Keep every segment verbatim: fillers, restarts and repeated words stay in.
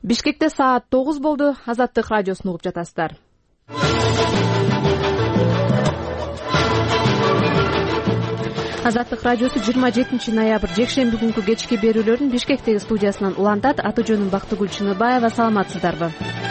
Бишкекте саат тогуз болду. Азаттык радиосун угуп жатасыздар. Азаттык радиосу жыйырма жетинчи ноябрь жекшемби күнкү кечки берүүлөрүн Бишкектеги студиясынан улантат. Аты жөнүм Бактыгүл Чыныбаева. Саламатсыздарбы?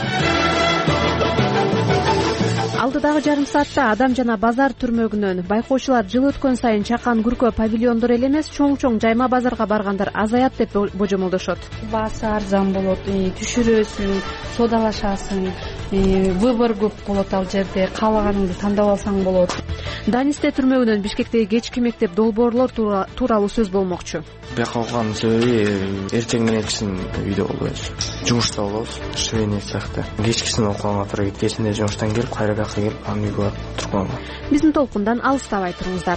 Алдыдагы жарым саатта Адам жана базар түрмөгүнөн байкоочулар жыл өткөн сайын чакан күркө павильондор эле эмес, чоң-чоң жайма базарга баргандар азаят деп божомолдошот. Баасы арзан болот, түшүрөсүң, содалашасың, выбор көп болот ал жерде, каалаганыңды тандап алсаң болот. Данисте түрмөгүнөн Бишкектеги кечки мектеп долбоорлор тууралуу сөз болмокчу. Бияка алган себеби эртең менен кичин үйдө болбойбуз. Жумушта болобуз, швейный цехте. Кечкисин окуганга туура келет, кечинде жумуштан келип кайра бияка келип анан үйгө барып турганга. Биздин толкундан алыстабай туруңуздар.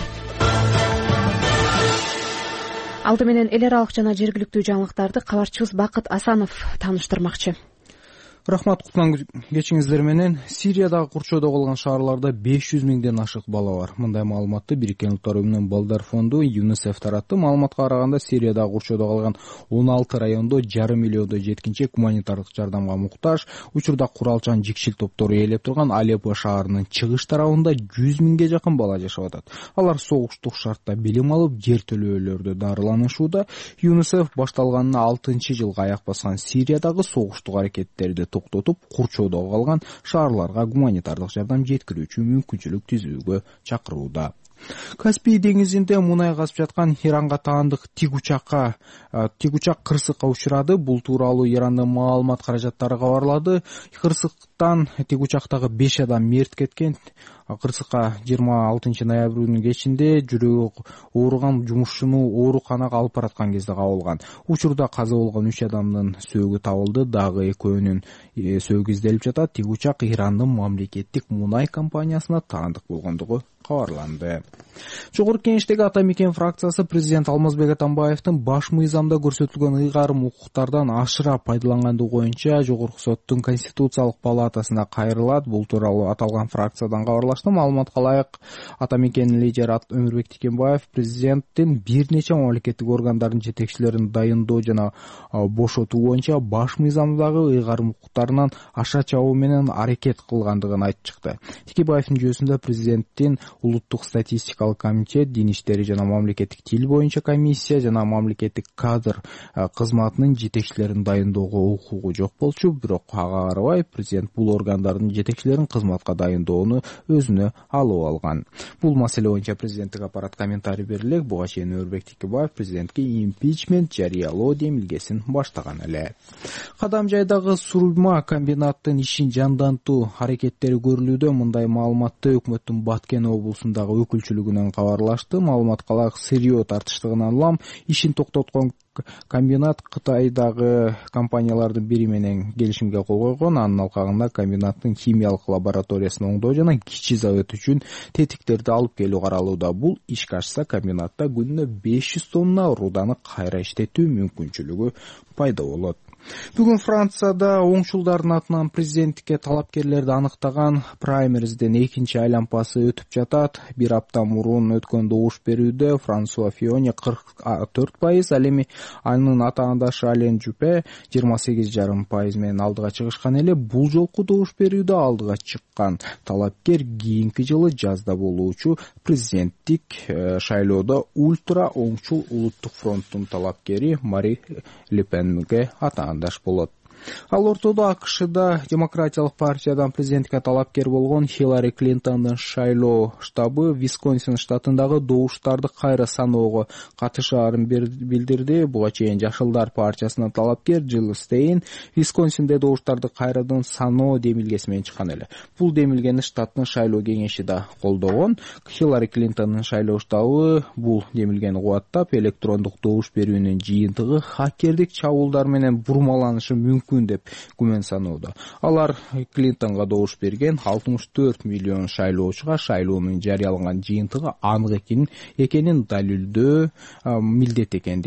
Алды менен эл аралык жана жергиликтүү жаңылыктарды кабарчыбыз Бакыт Асанов тааныштырмакчы. Рахмат, куткан кечиңиздер менен. Сириядагы курчоодо калган шаарларда беш жүз миңден ашык бала бар. Мындай маалыматты Бириккен Улуттар Уюмунун балдар фонду ЮНИСЕФ таратты. Маалыматка караганда, Сириядагы курчоодо калган он алты райондо жарым миллиондой жеткинчек гуманитардык жардамга муктаж. Учурда куралчан жикшил топтору ээлеп турган Алеппо шаарынын чыгыш тарабында жүз миңге жакын бала жашап атат. Алар согуштук шартта билим алып, жер төлөөлөрдө дарыланышууда. ЮНИСЕФ башталганына алтынчы жылга аяк баскан Сириядагы согуштук аракеттерди токтотуп, курчоодо калган шаарларга гуманитардык жардам жеткирүүчү мүмкүнчүлүк түзүүгө чакырууда. Каспий деңизинде мунай казып жаткан Иранга таандык тик учакка тик учак кырсыкка учурады. Бул тууралуу Ирандын маалымат каражаттары кабарлады. Кырсыктан тик учактагы беш адам мерт кеткен. Кырсыкка жыйырма алтынчы ноябрдын кечинде жүрөгү ооруган жумушчуну ооруканага алып бараткан кезде кабылган. Учурда каза болгон үч адамдын сөөгү табылды, дагы экөөнүн сөөгү изделип жатат. Тик учак Ирандын мамлекеттик мунай компаниясына таандык болгондугу кабарланды. Жогорку Кеңештеги Ата Мекен фракциясы президент Алмазбек Атамбаевдин баш мыйзамда көрсөтүлгөн ыйгарым укуктардан ашыра пайдалангандыгы боюнча Жогорку соттун Конституциялык палатасына кайрылат. Бул тууралуу аталган фракциядан кабарлашты. Маалыматка ылайык, Ата Мекенин лидери Өмүрбек Тикенбаев президенттин бир нече мамлекеттик органдардын жетекчилерин дайындоо жана бошотуу боюнча баш мыйзамдагы ыйгарым укуктарынан аша чабуу менен аракет кылгандыгын айтып чыкты. Тикенбаевдин жүйөсүндө президенттин улуттук статистикалык комитет, дин иштери жана мамлекеттик тил боюнча комиссия жана мамлекеттик кадр кызматынын жетекчилерин дайындоого укугу жок болчу. Бирок ага карабай президент бул органдардын жетекчилерин кызматка дайындоону өзүнө алып алган. Бул маселе боюнча президенттик аппарат комментарий берди элек. Буга чейин Өмүрбек Тикенбаев президентке импичмент жарыялоо демилгесин баштаган эле. Кадам жайдагы сурма комбинаттын ишин жандантуу аракеттери көрүлүүдө. Мындай маалыматты өкмөттүн Баткен облусундагы өкүлчүлүгүнөн кабарлашты. Маалыматка ылайык, сырьё тартыштыгынан улам ишин токтоткон комбинат Кытайдагы компаниялардын бири менен келишимге кол койгон. Анын алкагында комбинаттын химиялык лабораториясын оңдоо жана кичи завод үчүн тетиктерди алып келүү каралууда. Бул ишке ашса комбинатта күнүнө беш жүз тонна руданы кайра иштетүү мүмкүнчүлүгү пайда болот. Бүгүн Францияда оңчулдардын атынан президенттикке талапкерлерди аныктаган праймериздин экинчи айланпасы өтүп жатат. Бир апта мурун өткөн добуш берүүдө Франсуа Фионе кырк төрт пайыз, ал эми анын атаандашы Ален Жупе жыйырма сегиз жарым пайыз менен алдыга чыгышкан эле. Бул жолку добуш берүүдө алдыга чыккан талапкер кийинки жылы жазда болуучу президенттик шайлоодо ультра оңчул улуттук фронттун талапкери Мари Ле Пенге атаандаш болот. Ал ортодо АКШда Демократиялык партиядан президенттикке талапкер болгон Хиллари Клинтондун шайлоо штабы Висконсин штатындагы добуштарды кайра саноого катышаарын билдирди. Буга чейин Жашылдар партиясынын талапкер Джилл Стейн Висконсинде добуштарды кайрадан саноо демилгеси менен чыккан эле. Бул демилгени штаттын шайлоо кеңеши да колдогон. Хиллари Клинтондун шайлоо штабы бул демилгени кубаттап, электрондук добуш берүүнүн жыйынтыгы хакердик чабуулдар менен бурмаланышы мүмкүн деп күмөн саноодо. Алар Клинтонго добуш берген алтымыш төрт миллион шайлоочуга шайлоонун жарыяланган жыйынтыгы анык экенин экенин далилдөө милдет экендигин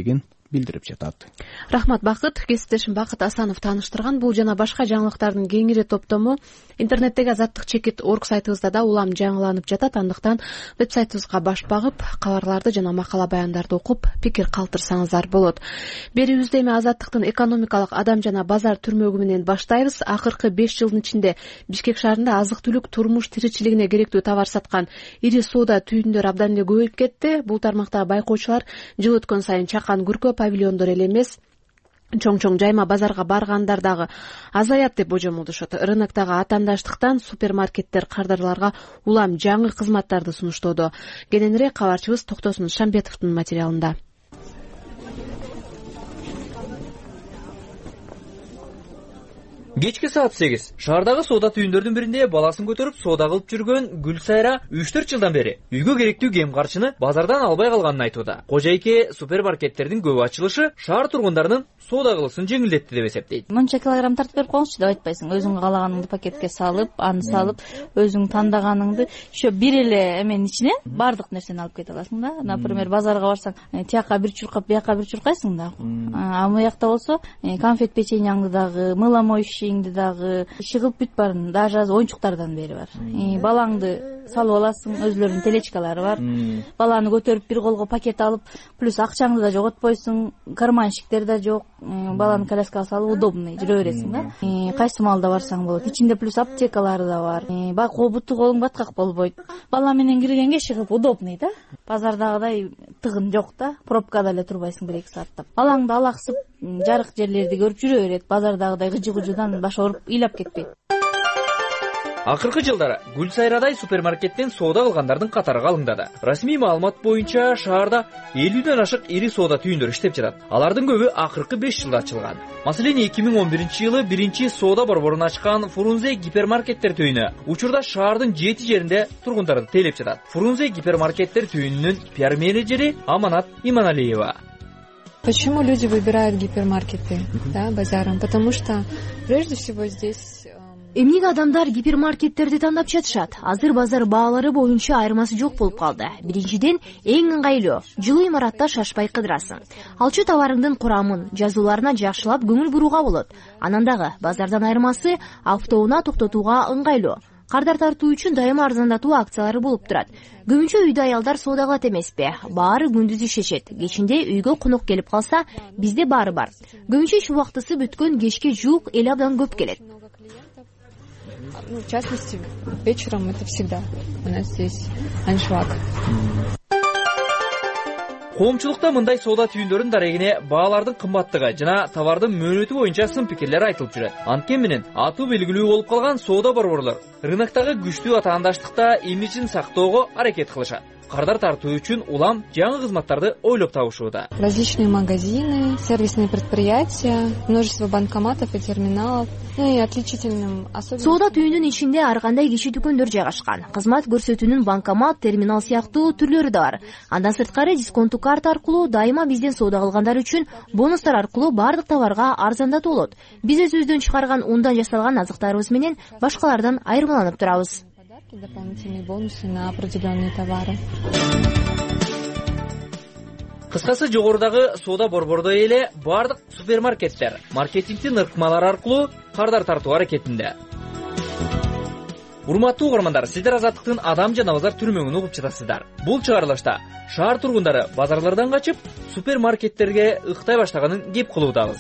билдирип жатат. Рахмат Бакыт. Кесиптешим Бакыт Асанов тааныштырган. Бул жана башка жаңылыктардын кеңири топтому интернеттеги азаттык чекит орг сайтыбызда да улам жаңыланып жатат. Андыктан веб-сайтыбызга баш багып, кабарларды жана макала баяндарды окуп, пикир калтырсаңыздар болот. Берүүбүздө эми азаттыктын экономикалык адам жана базар түрмөгү менен баштайбыз. Акыркы беш жылдын ичинде Бишкек шаарында азык-түлүк турмуш тиричилигине керектүү товар саткан ири соода түйүндөр абдан эле көбөйүп кетти. Бул тармактагы байкоочулар жыл өткөн сайын чакан күркө павильондор эле эмес, чоң-чоң жайма базарга баргандар дагы азаят деп божомолдошот. Рыноктогу атаандаштыктан супермаркеттер кардарларга улам жаңы кызматтарды сунуштоодо. Кененирээк кабарчыбыз Токтосун Шамбетовдун материалында. Кечки саат сегиз. Шаардагы соода түйүндөрдүн биринде баласын көтөрүп соода кылып жүргөн Гүлсайра үч төрт жылдан бери үйгө керектүү кем карчыны базардан албай калганын айтууда. Кожайке супермаркеттердин көп ачылышы шаар тургундарынын соода кылысын жеңилдетти деп эсептейт. Мынча килограмм тартып берип коюңузчу деп айтпайсың. Өзүң каалаганыңды пакетке салып, аны салып, өзүң тандаганыңды ошо бир эле эменин ичинен баардык нерсени алып кете аласың да. Например, базарга барсаң, тияка бир чуркап, бияка бир чуркайсың да. А муякта болсо, конфет печеньяңды дагы, мыло моющийиңди дагы, чыгып бүт барын, даже оюнчуктардан бери бар. Балаңды салып аласың, өзлөрүнүн телечкалары бар. Баланы көтөрүп бир колго пакет алып, плюс акчаңды да жоготпойсуң, карманщиктер да жок. Баланы коляскага салып удобный жүрө бересиң да. Кайсы маалда барсаң болот. Ичинде плюс аптекалары да бар. Бак буту колуң баткак болбойт. Бала менен киргенге чыгып удобный да. Базардагыдай тыгын жок да. Пробкада эле турбайсың бир эки сааттап. Балаңды алаксып, жарык жерлерди көрүп жүрө берет. Базардагыдай гыжы-гыжыдан баш ооруп, ыйлап кетпейт. Акыркы жылдары Гүлсайрадай супермаркеттен соода кылгандардын катары калыңдады. Расмий маалымат боюнча шаарда элүүдөн ашык ири соода түйүндөр иштеп жатат. Алардын көбү акыркы беш жылда ачылган. Маселен, эки миң он биринчи жылы биринчи соода борборун ачкан Фрунзе гипермаркеттер түйүнү учурда шаардын жети жеринде тургундарды тейлеп жатат. Фрунзе гипермаркеттер түйүнүнүн пиар менеджери Аманат Иманалиева. Почему люди выбирают гипермаркеты, да, базаром? Потому что прежде всего здесь... Эмнеге адамдар гипермаркеттерди тандап жатышат? Азыр базар баалары боюнча айырмасы жок болуп калды. Биринчиден, эң ыңгайлуу, жылуу имаратта шашпай кыдырасың. Алчу товарыңдын курамын, жазууларына жакшылап көңүл бурууга болот. Анан дагы базардан айырмасы автоунаа токтотууга ыңгайлуу. Кардар тартуу үчүн дайыма арзандатуу акциялары болуп турат. Көбүнчө үйдө аялдар соода кылат эмеспи? Баары күндүз ишешет. Кечинде үйгө конок келип калса, бизде баары бар. Көбүнчө иш убактысы бүткөн кечке жуук эл абдан көп келет. Ну, в частности, вечером это всегда у нас здесь аншлаг. Коомчулукта мындай соода түйүндөрүнүн дарегине баалардын кымбаттыгы жана товардын мөөнөтү боюнча сын пикирлер айтылып жүрөт. Анткени менен атуу белгилүү болуп калган соода борборлор рыноктогу күчтүү атаандаштыкта имиджин сактоого аракет кылышат. Кардар тартуу үчүн улам жаңы кызматтарды ойлоп табышууда. Различные магазины, сервисные предприятия, множество банкоматов и терминалов. Ну и отличительным особенностью... Соода түйүнүнүн ичинде ар кандай кичи дүкөндөр жайгашкан. Кызмат көрсөтүүнүн банкомат, терминал сыяктуу түрлөрү да бар. Андан сырткары дисконттуу карта аркылуу дайыма бизден соода кылгандар үчүн бонустар аркылуу бардык товарга арзандатуу болот. Биз өзүбүздөн чыгарган ундан жасалган азыктарыбыз менен башкалардан айырмаланып турабыз. Дополнительные бонусы на определенные товары. Кыскасы, жогорудагы соода борбордой эле бардык супермаркеттер маркетингдин ыркмалары аркылуу кардар тартуу аракетинде. Урматтуу угармандар, сиздер азаттыктын адам жана базар түрмөгүн угуп жатасыздар. Бул чыгарылышта шаар тургундары базарлардан качып, супермаркеттерге ыктай баштаганын кеп кылуудабыз.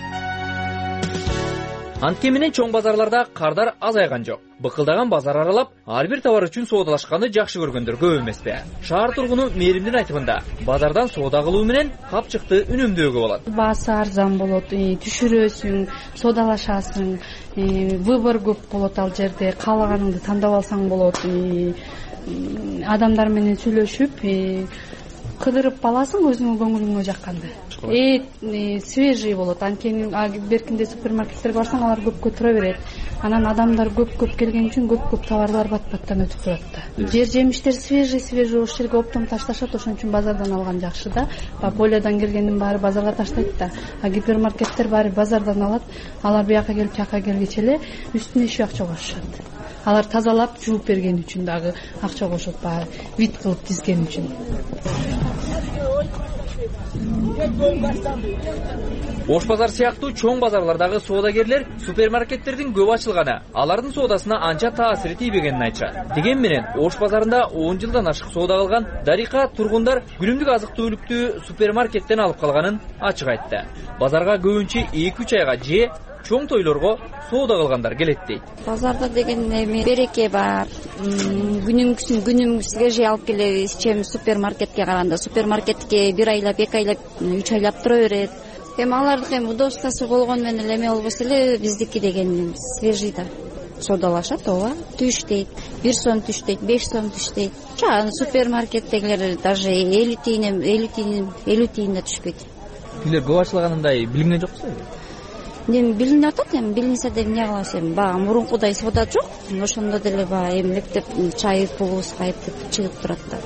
Анткени менен чоң базарларда кардар азайган жок. Быкылдаган базар аралап, ар бир товар үчүн соодалашканды жакшы көргөндөр көп эмеспи? Шаар тургуну Мээримдин айтымында, базардан соода кылуу менен капчыкты үнөмдөөгө болот. Баасы арзан болот, түшүрөсүң, соодалашасың, выбор көп болот ал жерде, каалаганыңды тандап алсаң болот. Адамдар менен сүйлөшүп, кыдырып аласың өзүңө көңүлүңө жакканды. Э, свежий болот. Анткени беркинде супермаркеттерге барсаң, алар көпкө тура берет. Анан адамдар көп-көп келген үчүн көп-көп товарлар бат-баттан өтүп турат да. Жер жемиштер свежий, свежий ошол жерге оптом ташташат, ошон үчүн базардан алган жакшы да. Полиядан келгендин баары базарга таштайт да. А гипермаркеттер баары базардан алат. Алар бияка келип, жака келгече эле үстүнө иши акча кошушат. Алар тазалап, жууп берген үчүн дагы акча кошот, баары вид кылып тизген үчүн. Ош базар сыяктуу чоң базарлардагы соодагерлер супермаркеттердин көп ачылганы алардын соодасына анча таасири тийбегенин айтышат. Деген менен Ош базарында он жылдан ашык соода кылган Дарика тургундар күнүмдүк азык түлүктү супермаркеттен алып калганын ачык айтты. Базарга көбүнчө эки үч айга же чоң тойлорго соода кылгандар келет дейт. Базарда деген эми береке бар. Күнүмгүсүн күнүм свежий алып келебиз, чем супермаркетке караганда. Супермаркетке бир айлап, эки айлап, үч айлап тура берет. Эми алардыкы эми удобствосу болгону менен эме болбосо эле биздики деген свежий да соодалашат, ооба. Түштейт, бир сом түштейт, беш сом түштейт. Жана супермаркеттегилер даже элүү тиын, элүү тиын, элүү тиын да түшпөйт. Билер көп ачылганындай билинген жоксу? Эми билинип атат, эми билинсе да эмне кылабыз, эми бага мурункудай соода жок. Ошондо деле бага эмнектеп чай пулубуз кайтып чыгып турат да.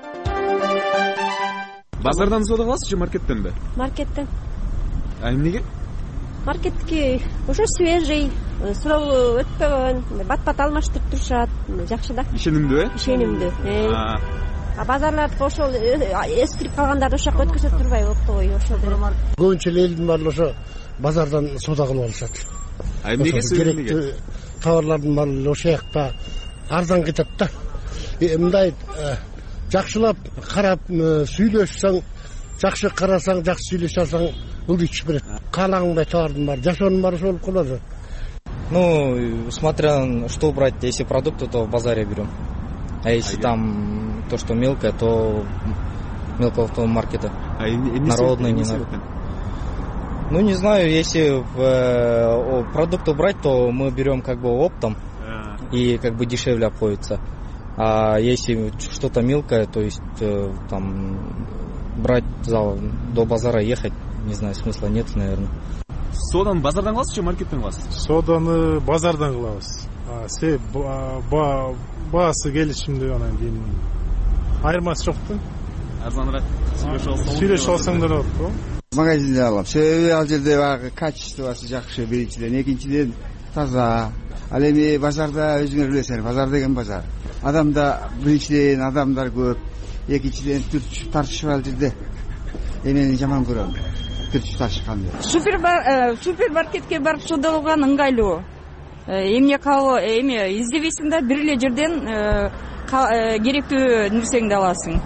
Базардан соода кыласыз же маркеттенби? Маркеттен. А эмнеге? Маркеттики ошо свежий, суроо өтпөгөн, бат-бат алмаштырып турушат, жакшы да. Ишенимдүү, э? Ишенимдүү. А базарларды ошол эскирип калгандарды ошол жака өткөзө турбайбы, октогой ошол деле. Көбүнчө элдин баары ошо базардан соода кылып алышат. А эмнеге керектүү товарлардын баары ошол жакта арзан кетет да. Мындай жакшылап карап сүйлөшсөң, жакшы карасаң, жакшы сүйлөшө алсаң, ылдый түшүп берет. Каалагандай товардын баары, жашоонун баары ошол болуп калат. Ну, смотря что брать, если продукты, то в базаре берем. А если там то, что мелкое, то мелкого маркета. А народный не надо. Ну, не знаю, если э, продукты брать, то мы берем как бы оптом и как бы дешевле обходится. А если что-то мелкое, то есть э, там брать зал, до базара ехать, не знаю, смысла нет, наверное. Сооданы базардан кыласыз же маркеттен кыласыз? Сооданы базардан кылабыз. Себеп баасы келишимдүү, анан кийин айырмасы жок да. Арзаныраак сүйлөшүп алсаңдар болот го. Магазинде алам. Себеби ал жерде багы качествосы жакшы, биринчиден, экинчиден таза. Ал эми базарда өзүңөр билесиңер, базар деген базар. Адамда биринчиден адамдар көп, экинчиден түртүшүп тартышып ал жерде. Эмени жаман көрөм. Түртүшүп тартышканды. Супермаркетке барып соода кылган ыңгайлуу. Эмне кабыл, эме издебейсиң да бир эле жерден керектүү нерсеңди аласың.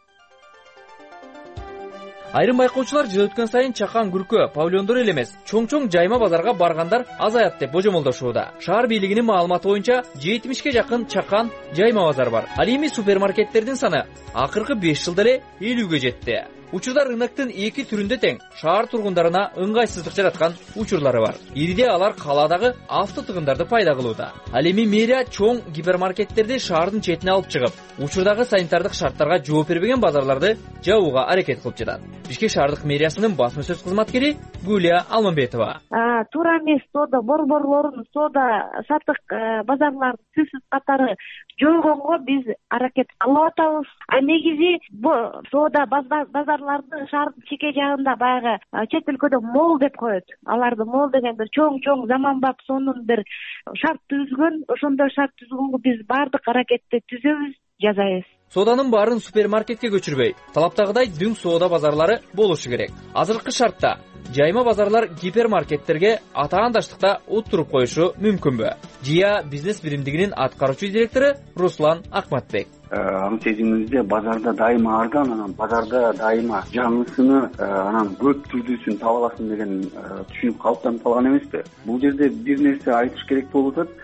Айрым байкоочулар жыл өткөн сайын чакан күркө, павильондор эле эмес, чоң-чоң жайма базарга баргандар азаят деп божомолдошууда. Шаар бийлигинин маалыматы боюнча жетимишке жакын чакан жайма базар бар. Ал эми супермаркеттердин саны акыркы беш жылда эле элүүгө жетти. Учурда рыноктун эки түрүндө тең шаар тургундарына ыңгайсыздык жараткан учурлары бар. Ириде алар калаадагы автотыгындарды пайда кылууда. Ал эми мэрия чоң гипермаркеттерди шаардын четине алып чыгып, учурдагы санитардык шарттарга жооп бербеген базарларды жабууга аракет кылып жатат. Бишкек шаардык мэриясынын басма сөз кызматкери Гүлия Алмамбетова. Туура эмес соода борборлорун, соода сатык базарлардын түпсүз катары жойгонго биз аракет кылып атабыз. А негизи соода базарларды шаардын чеке жагында баягы чет өлкөдө мол деп коет. Аларды мол деген бир чоң-чоң заманбап сонун бир шарт түзгөн. Ошондой шарт түзгөнгө биз баардык аракетти түзөбүз, жазайбыз. Сооданын баарын супермаркетке көчүрбөй, талаптагыдай дүң соода базарлары болушу керек. Азыркы шартта жайма базарлар гипермаркеттерге атаандаштыкта уттуруп коюшу мүмкүнбү? Жия бизнес биримдигинин аткаруучу директору Руслан Акматбек. Аны сезимибизде базарда дайыма арзан, анан базарда дайыма жаңысыны, анан көп түрдүүсүн таба аласың деген түшүнүк калыптанып калган эмеспи? Бул жерде бир нерсе айтыш керек болуп атат.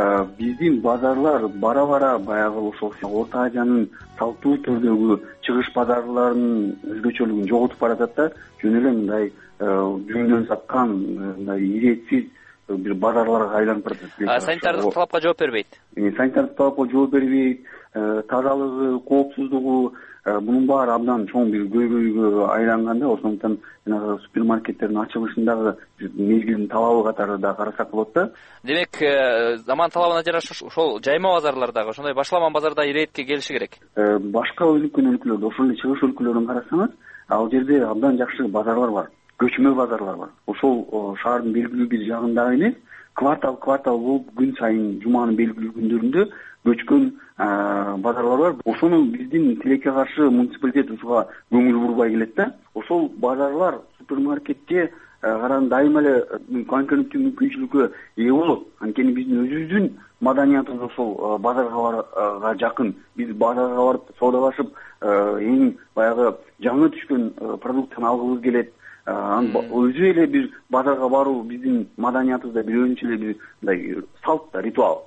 Биздин базарлар бара-бара баягы ошол Орто Азиянын салттуу түрдөгү чыгыш базарларынын өзгөчөлүгүн жоготуп баратат да, жөн эле мындай жүндөн саткан, мындай иретсиз бир базарларга айланып баратат. Санитардык талапка жооп бербейт. Санитардык талапка жооп бербейт, тазалыгы, коопсуздугу, мунун баары абдан чоң бир көйгөйгө айланганда, ошондуктан жанагы супермаркеттердин ачылышындагы мезгилдин талабы катары да карасак болот да. Демек, заман талабына жараша ошол жайма базарлардагы ошондой башаламан базарда иретке келиши керек. Башка өнүккөн өлкөлөрдө, ошол эле чыгыш өлкөлөрүн карасаңыз, ал жерде абдан жакшы базарлар бар. көчмө базарлар бар. Ошол шаардын белгилүү бир жагында эмес, квартал квартал болуп күн сайын жуманын белгилүү күндөрүндө көчкөн базарлар бар. Ошону биздин тилекке каршы муниципалитет ушуга көңүл бурбай келет да. Ошол базарлар супермаркетке караганда дайыма эле конкуренттүү мүмкүнчүлүккө ээ болот. Анткени биздин өзүбүздүн маданиятыбыз ошол базарга жакын. Биз базарга барып соодалашып, эң баягы жаңы түшкөн продуктаны алгыбыз келет. Өзү эле бир базарга баруу биздин маданиятыбызда бир өзүнчө эле бир мындай салт да, ритуал.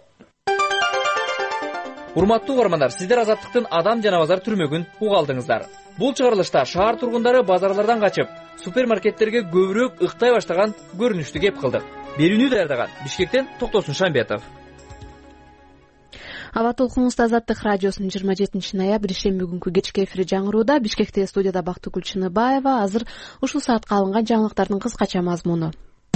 Урматтуу угармандар, сиздер Азаттыктын адам жана базар түрмөгүн уга алдыңыздар. Бул чыгарылышта шаар тургундары базарлардан качып, супермаркеттерге көбүрөөк ыктай баштаган көрүнүштү кеп кылдык. Берүүнү даярдаган Бишкектен Токтосун Шамбетов. Аба толкунубузда Азаттык радиосунун жыйырма жетинчи ноябрь ишемби күнкү кечки эфири жаңырууда. Бишкекте студияда Бактыгүл Чыныбаева. Азыр ушул саатка алынган жаңылыктардын кыскача мазмуну.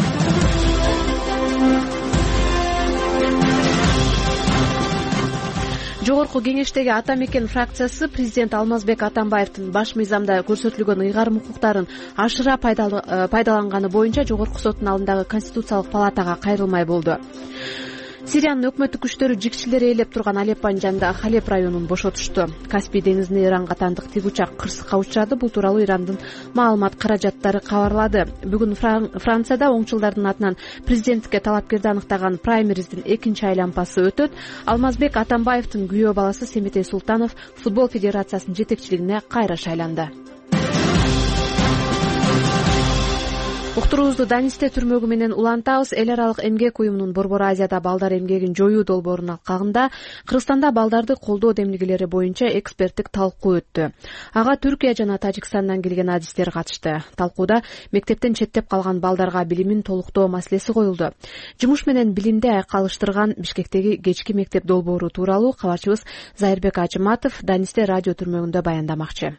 Жогорку кеңештеги Ата Мекен фракциясы президент Алмазбек Атамбаевдин баш мыйзамда көрсөтүлгөн ыйгарым укуктарын ашыра пайдаланганы боюнча жогорку соттун алдындагы Конституциялык палатага кайрылмай болду. Сириянын өкмөттүк күчтөрү жигчилери ээлеп турган Алеппанын жанында Халеп районун бошотушту. Каспий деңизинде Иранга тандык тиг учак кырсыкка учурады. Бул тууралуу Ирандын маалымат каражаттары кабарлады. Бүгүн Францияда оңчулдардын атынан президенттикке талапкерди аныктаган праймериздин экинчи айлампасы өтөт. Алмазбек Атамбаевдин күйөө баласы Семетей Султанов футбол федерациясынын жетекчилигине кайра шайланды. Уктуруубузду Данисте түрмөгү менен улантабыз. Эл аралык эмгек уюмунун Борбор Азияда балдар эмгегин жоюу долбоорунун алкагында Кыргызстанда балдарды колдоо демилгелери боюнча эксперттик талкуу өттү. Ага Түркия жана Тажикстандан келген адистер катышты. Талкууда мектептен четтеп калган балдарга билимин толуктоо маселеси коюлду. Жумуш менен билимди айкалыштырган Бишкектеги кечки мектеп долбоору тууралуу кабарчыбыз Зайырбек Ажыматов Данисте радио түрмөгүндө баяндамакчы.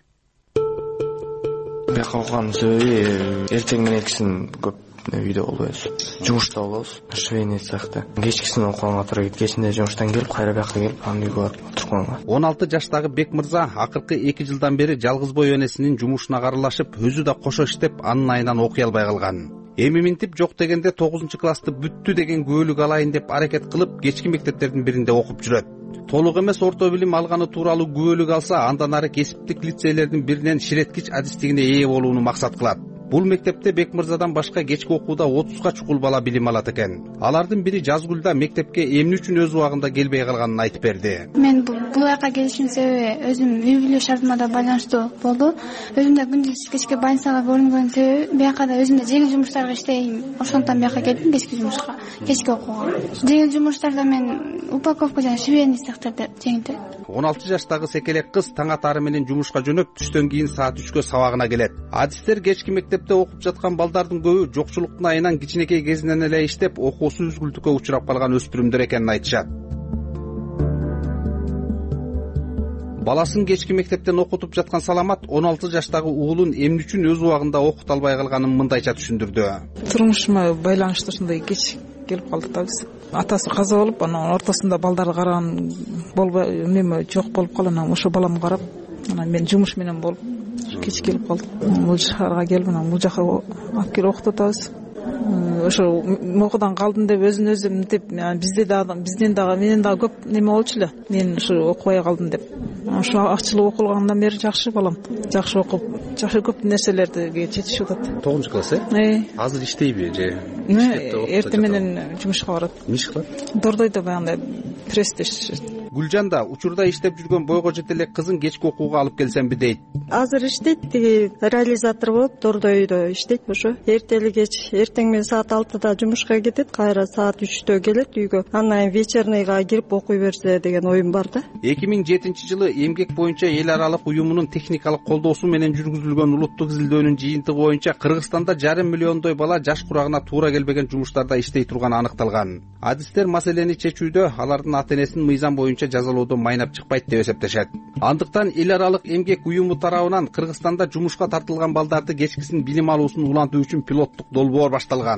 Бияка окуганын себеби эртең мененкисин көп үйдө болбойбуз. Жумушта болобуз. Швейный цехте. Кечкисин окуганга туура келет. Кечинде жумуштан келип, кайра бияка келип, анан үйгө барып отурганга. он алты жаштагы Бекмырза акыркы эки жылдан бери жалгыз бой энесинин жумушуна аралашып, өзү да кошо иштеп, анын айынан окуй албай калган. Эми минтип жок дегенде тогузунчу классты бүттү деген күбөлүк алайын деп аракет кылып, кечки мектептердин биринде окуп жүрөт. Толук эмес орто билим алганы тууралуу күбөлүк алса, андан ары кесиптик лицейлердин биринен ширеткич адистигине ээ болууну максат кылат. Бул мектепте Бекмырзадан башка кечки окууда отузга чукул бала билим алат экен. Алардын бири Жазгүлда мектепке эмне үчүн өз убагында келбей калганын айтып берди. Мен бул жака келишим себеби өзүм үй бүлө шартыма да байланыштуу болду. Өзүм да күндүз кечке больницага көрүнгөн себеби бияка да өзүм да жеңил жумуштарга иштейм. Ошондон бияка келдим кечки жумушка, кечки окууга. Жеңил жумуштарда мен упаковка жана швейный цехтерде жеңилдеп. он алты жаштагы секелек кыз таң атары менен жумушка жөнөп, түштөн кийин саат үчкө сабагына келет. Адистер кечки мектепте окуп жаткан балдардын көбү жокчулуктун айынан кичинекей кезинен эле иштеп, окуусу үзгүлтүккө учурап калган өспүрүмдөр экенин айтышат. Баласын кечки мектептен окутуп жаткан Саламат он алты жаштагы уулун эмне үчүн өз убагында окута албай калганын мындайча түшүндүрдү. Турмушума байланыштуу ушундай кеч келип калдык да биз. Атасы каза болуп, анан ортосунда балдарды караган болбой, эме жок болуп калган, анан ошо баламды карап, анан мен жумуш менен болуп кеч келип калдым. Бул шаарга келип, анан бул жака алып келип окутатабыз. Ошо окуудан калдым деп өзүн өзү мынтип, бизде дагы бизден дагы менен дагы көп неме болчу эле. Мен ушу окубай калдым деп. Ошо акчылуу окулгандан бери жакшы балам. Жакшы окуп, жакшы көп нерселерди жетишип атат. тогузунчу класс э? Э. Азыр иштейби же? Эртең менен жумушка барат. Эмне иш кылат? Дордойдо баягындай престе иштешет. Гүлжан да учурда иштеп жүргөн бойго жете элек кызын кечки окууга алып келсемби дейт. Азыр иштейт, тиги реализатор болуп Дордойдо иштейт ошо. Эртели кеч, эртең менен саат алтыда жумушка кетет, кайра саат үчтө келет үйгө. Андан вечерныйга кирип окуй берсе деген оюм бар да. эки миң жетинчи жылы эмгек боюнча эл аралык уюмунун техникалык колдоосу менен жүргүзүлгөн улуттук изилдөөнүн жыйынтыгы боюнча Кыргызстанда жарым миллиондой бала жаш курагына туура келбеген жумуштарда иштей турганы аныкталган. Адистер маселени чечүүдө алардын ата энесин мыйзам боюнча жазалоодон майнап чыкпайт деп эсептешет. Андыктан эл аралык эмгек уюму тарабынан Кыргызстанда жумушка тартылган балдарды кечкисин билим алуусун улантуу үчүн пилоттук долбоор башталган.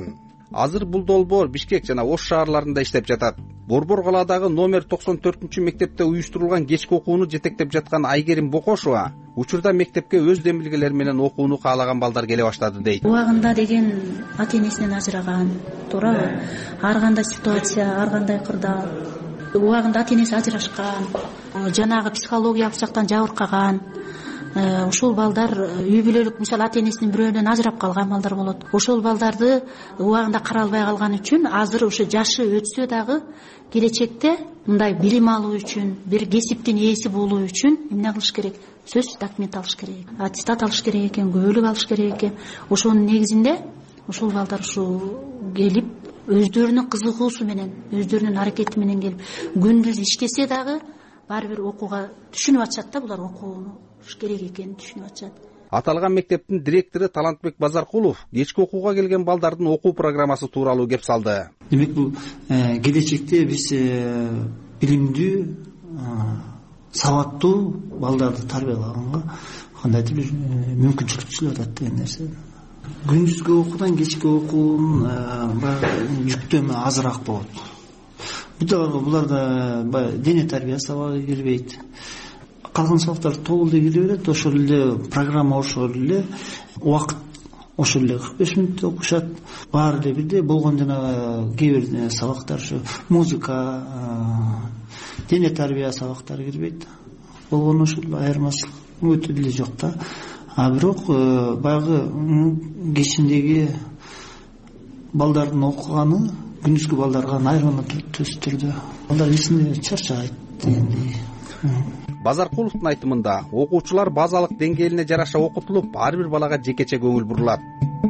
Азыр бул долбоор Бишкек жана Ош шаарларында иштеп жатат. Борбор калаадагы номер токсон төртүнчү мектепте уюштурулган кечки окууну жетектеп жаткан Айгерим Бокошова учурда мектепке өз демилгелери менен окууну каалаган балдар келе баштады дейт. Убагында деген ата энесинен ажыраган, туурабы? Ар кандай ситуация, ар кандай кырдаал. Убагында ата энеси ажырашкан, жанагы психологиялык жактан жабыркаган, ошол балдар үй бүлөлүк, мисалы ата энесинин бирөөнөн ажырап калган балдар болот. Ошол балдарды убагында карай албай калган үчүн азыр ошо жашы өтсө дагы келечекте мындай билим алуу үчүн, бир кесиптин ээси болуу үчүн эмне кылыш керек? Сөзсүз документ алыш керек, аттестат алыш керек экен, күбөлүк алыш керек экен. Ошонун негизинде ошол балдар ушу келип өздөрүнүн кызыгуусу менен, өздөрүнүн аракети менен келип күндүз иштесе дагы баары бир окууга түшүнүп атышат да, булар окууш керек экенин түшүнүп атышат. Аталган мектептин директору Талантбек Базаркулов кечки окууга келген балдардын окуу программасы тууралуу кеп салды. Демек бул келечекте биз билимдүү, сабаттуу балдарды тарбиялаганга кандайдыр бир мүмкүнчүлүк түзүлүп атат деген нерсе. Күндүзгү окуудан кечки окуунун баягы жүктөмө азыраак болот. Буларга буларда баягы дене тарбия сабагы кирбейт. Калган сабактар толук эле кире берет. Ошол эле программа, ошол эле убакыт, ошол эле кырк беш мүнөттө окушат. Баары эле бирдей болгон жана кээ бир сабактар ушу музыка, дене тарбия сабактары кирбейт. Болгону ушул айырмачылык өтө деле жок да. А бирок баягы кечиндеги балдардын окуганы күндүзгү балдарга айырмаланып турат төз түрдө. Балдар эсинде чарчайт дегендей. Базаркуловдун айтымында окуучулар базалык деңгээлине жараша окутулуп, ар бир балага жекече көңүл бурулат.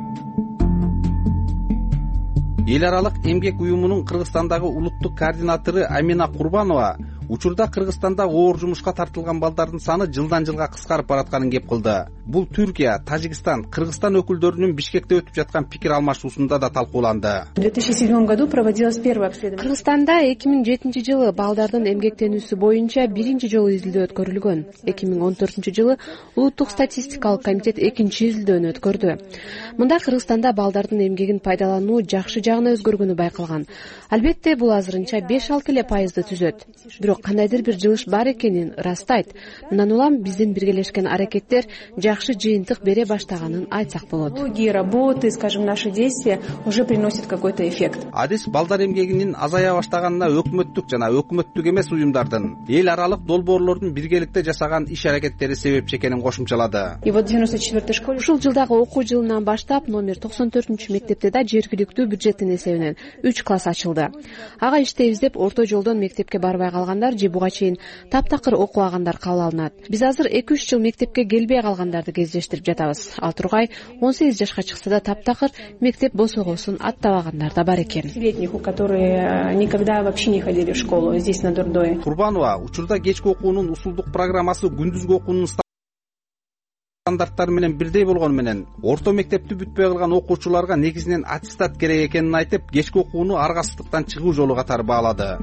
Эл аралык эмгек уюмунун Кыргызстандагы улуттук координатору Амина Курбанова учурда Кыргызстанда оор жумушка тартылган балдардын саны жылдан жылга кыскарып баратканын кеп кылды. Бул Түркия, Тажикстан, Кыргызстан өкүлдөрүнүн Бишкекте өтүп жаткан пикир алмашуусунда да талкууланды. В две тысячи седьмом году проводилось первое обследование. Кыргызстанда эки миң жетинчи жылы балдардын эмгектенүүсү боюнча биринчи жолу изилдөө өткөрүлгөн. эки миң он төртүнчү жылы улуттук статистикалык комитет экинчи изилдөөнү өткөрдү. Мында Кыргызстанда балдардын эмгегин пайдалануу жакшы жагына өзгөргөнү байкалган. Албетте бул азырынча беш алты эле пайызды түзөт. Бирок кандайдыр бир жылыш бар экенин ырастайт. Мындан улам биздин биргелешкен аракеттер жакшы жыйынтык бере баштаганын айтсак болот. Многие работы, скажем, наши действия уже приносят какой-то эффект. Адис балдар эмгегинин азая баштаганына өкмөттүк жана өкмөттүк эмес уюмдардын эл аралык долбоорлордун биргеликте жасаган иш аракеттери себепчи экенин кошумчалады. И вот девяносто четвёртой школе ушул жылдагы окуу жылынан баштап номер токсон төртүнчү мектепте да жергиликтүү бюджеттин эсебинен үч класс ачылды. Ага иштейбиз деп орто жолдон мектепке барбай калгандар же буга чейин таптакыр окубагандар кабыл алынат. Биз азыр эки үч жыл мектепке келбей калгандарды кездештирип жатабыз. Ал тургай он сегиз жашка чыкса да таптакыр мектеп босогосун аттабагандар да бар экен. Летних, у которые никогда вообще не ходили в школу здесь на Дурдое. Курбанова учурда кечки окуунун усулдук программасы күндүзгү окуунун стандарттары менен бирдей болгону менен орто мектепти бүтпөй калган окуучуларга негизинен аттестат керек экенин айтып, кечки окууну аргасыздыктан чыгуу жолу катары баалады.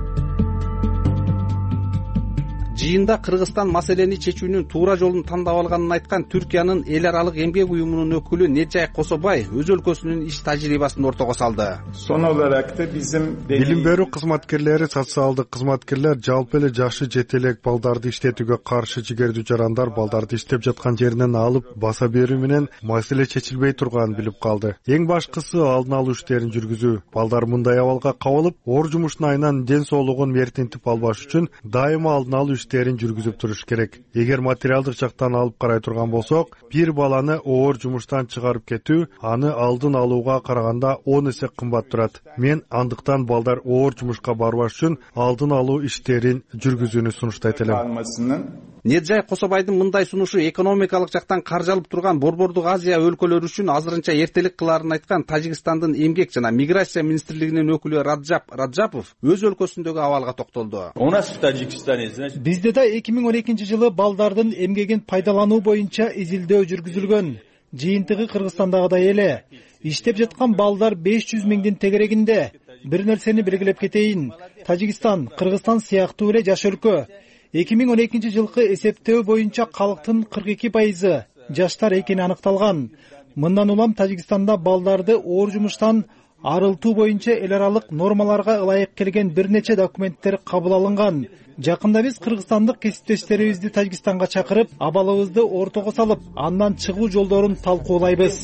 Жыйында Кыргызстан маселени чечүүнүн туура жолун тандап алганын айткан Түркиянын эл аралык эмгек уюмунун өкүлү Нежай Кособай өз өлкөсүнүн иш тажрыйбасын ортого салды. Son olarak da bizim билим берүү кызматкерлери, социалдык кызматкерлер жалпы эле жашы жетелек балдарды иштетүүгө каршы жигердүү жарандар балдарды иштеп жаткан жеринен алып баса берүү менен маселе чечилбей турганын билип калды. Эң башкысы алдын алуу иштерин жүргүзүү. Балдар мындай абалга кабылып, оор жумуштун айынан ден соолугун мертинтип албаш үчүн дайыма алдын алуу иштерин жүргүзүп туруш керек. Эгер материалдык жактан алып карай турган болсок, бир баланы оор жумуштан чыгарып кетүү аны алдын алууга караганда он эсе кымбат турат. Мен андыктан балдар оор жумушка барбаш үчүн алдын алуу иштерин жүргүзүүнү сунуштайт элем. Нежай Кособайдын мындай сунушу экономикалык жактан каржалып турган Борбордук Азия өлкөлөрү үчүн азырынча эртелик кыларын айткан Тажикстандын эмгек жана миграция министрлигинин өкүлү Раджап Раджапов өз өлкөсүндөгү абалга токтолду. У нас в Таджикистане, значит, бизде да эки миң он экинчи жылы балдардын эмгегин пайдалануу боюнча изилдөө жүргүзүлгөн. Жыйынтыгы Кыргызстандагыдай эле. Иштеп жаткан балдар беш жүз миңдин тегерегинде. Бир нерсени белгилеп кетейин. Тажикстан, Кыргызстан сыяктуу эле жаш өлкө. эки миң он экинчи жылкы эсептөө боюнча калктын кырк эки пайызы жаштар экени аныкталган. Мындан улам Тажикстанда балдарды оор жумуштан арылтуу боюнча эл аралык нормаларга ылайык келген бир нече документтер кабыл алынган. Жакында биз кыргызстандык кесиптештерибизди Тажикстанга чакырып, абалыбызды ортого салып, андан чыгуу жолдорун талкуулайбыз.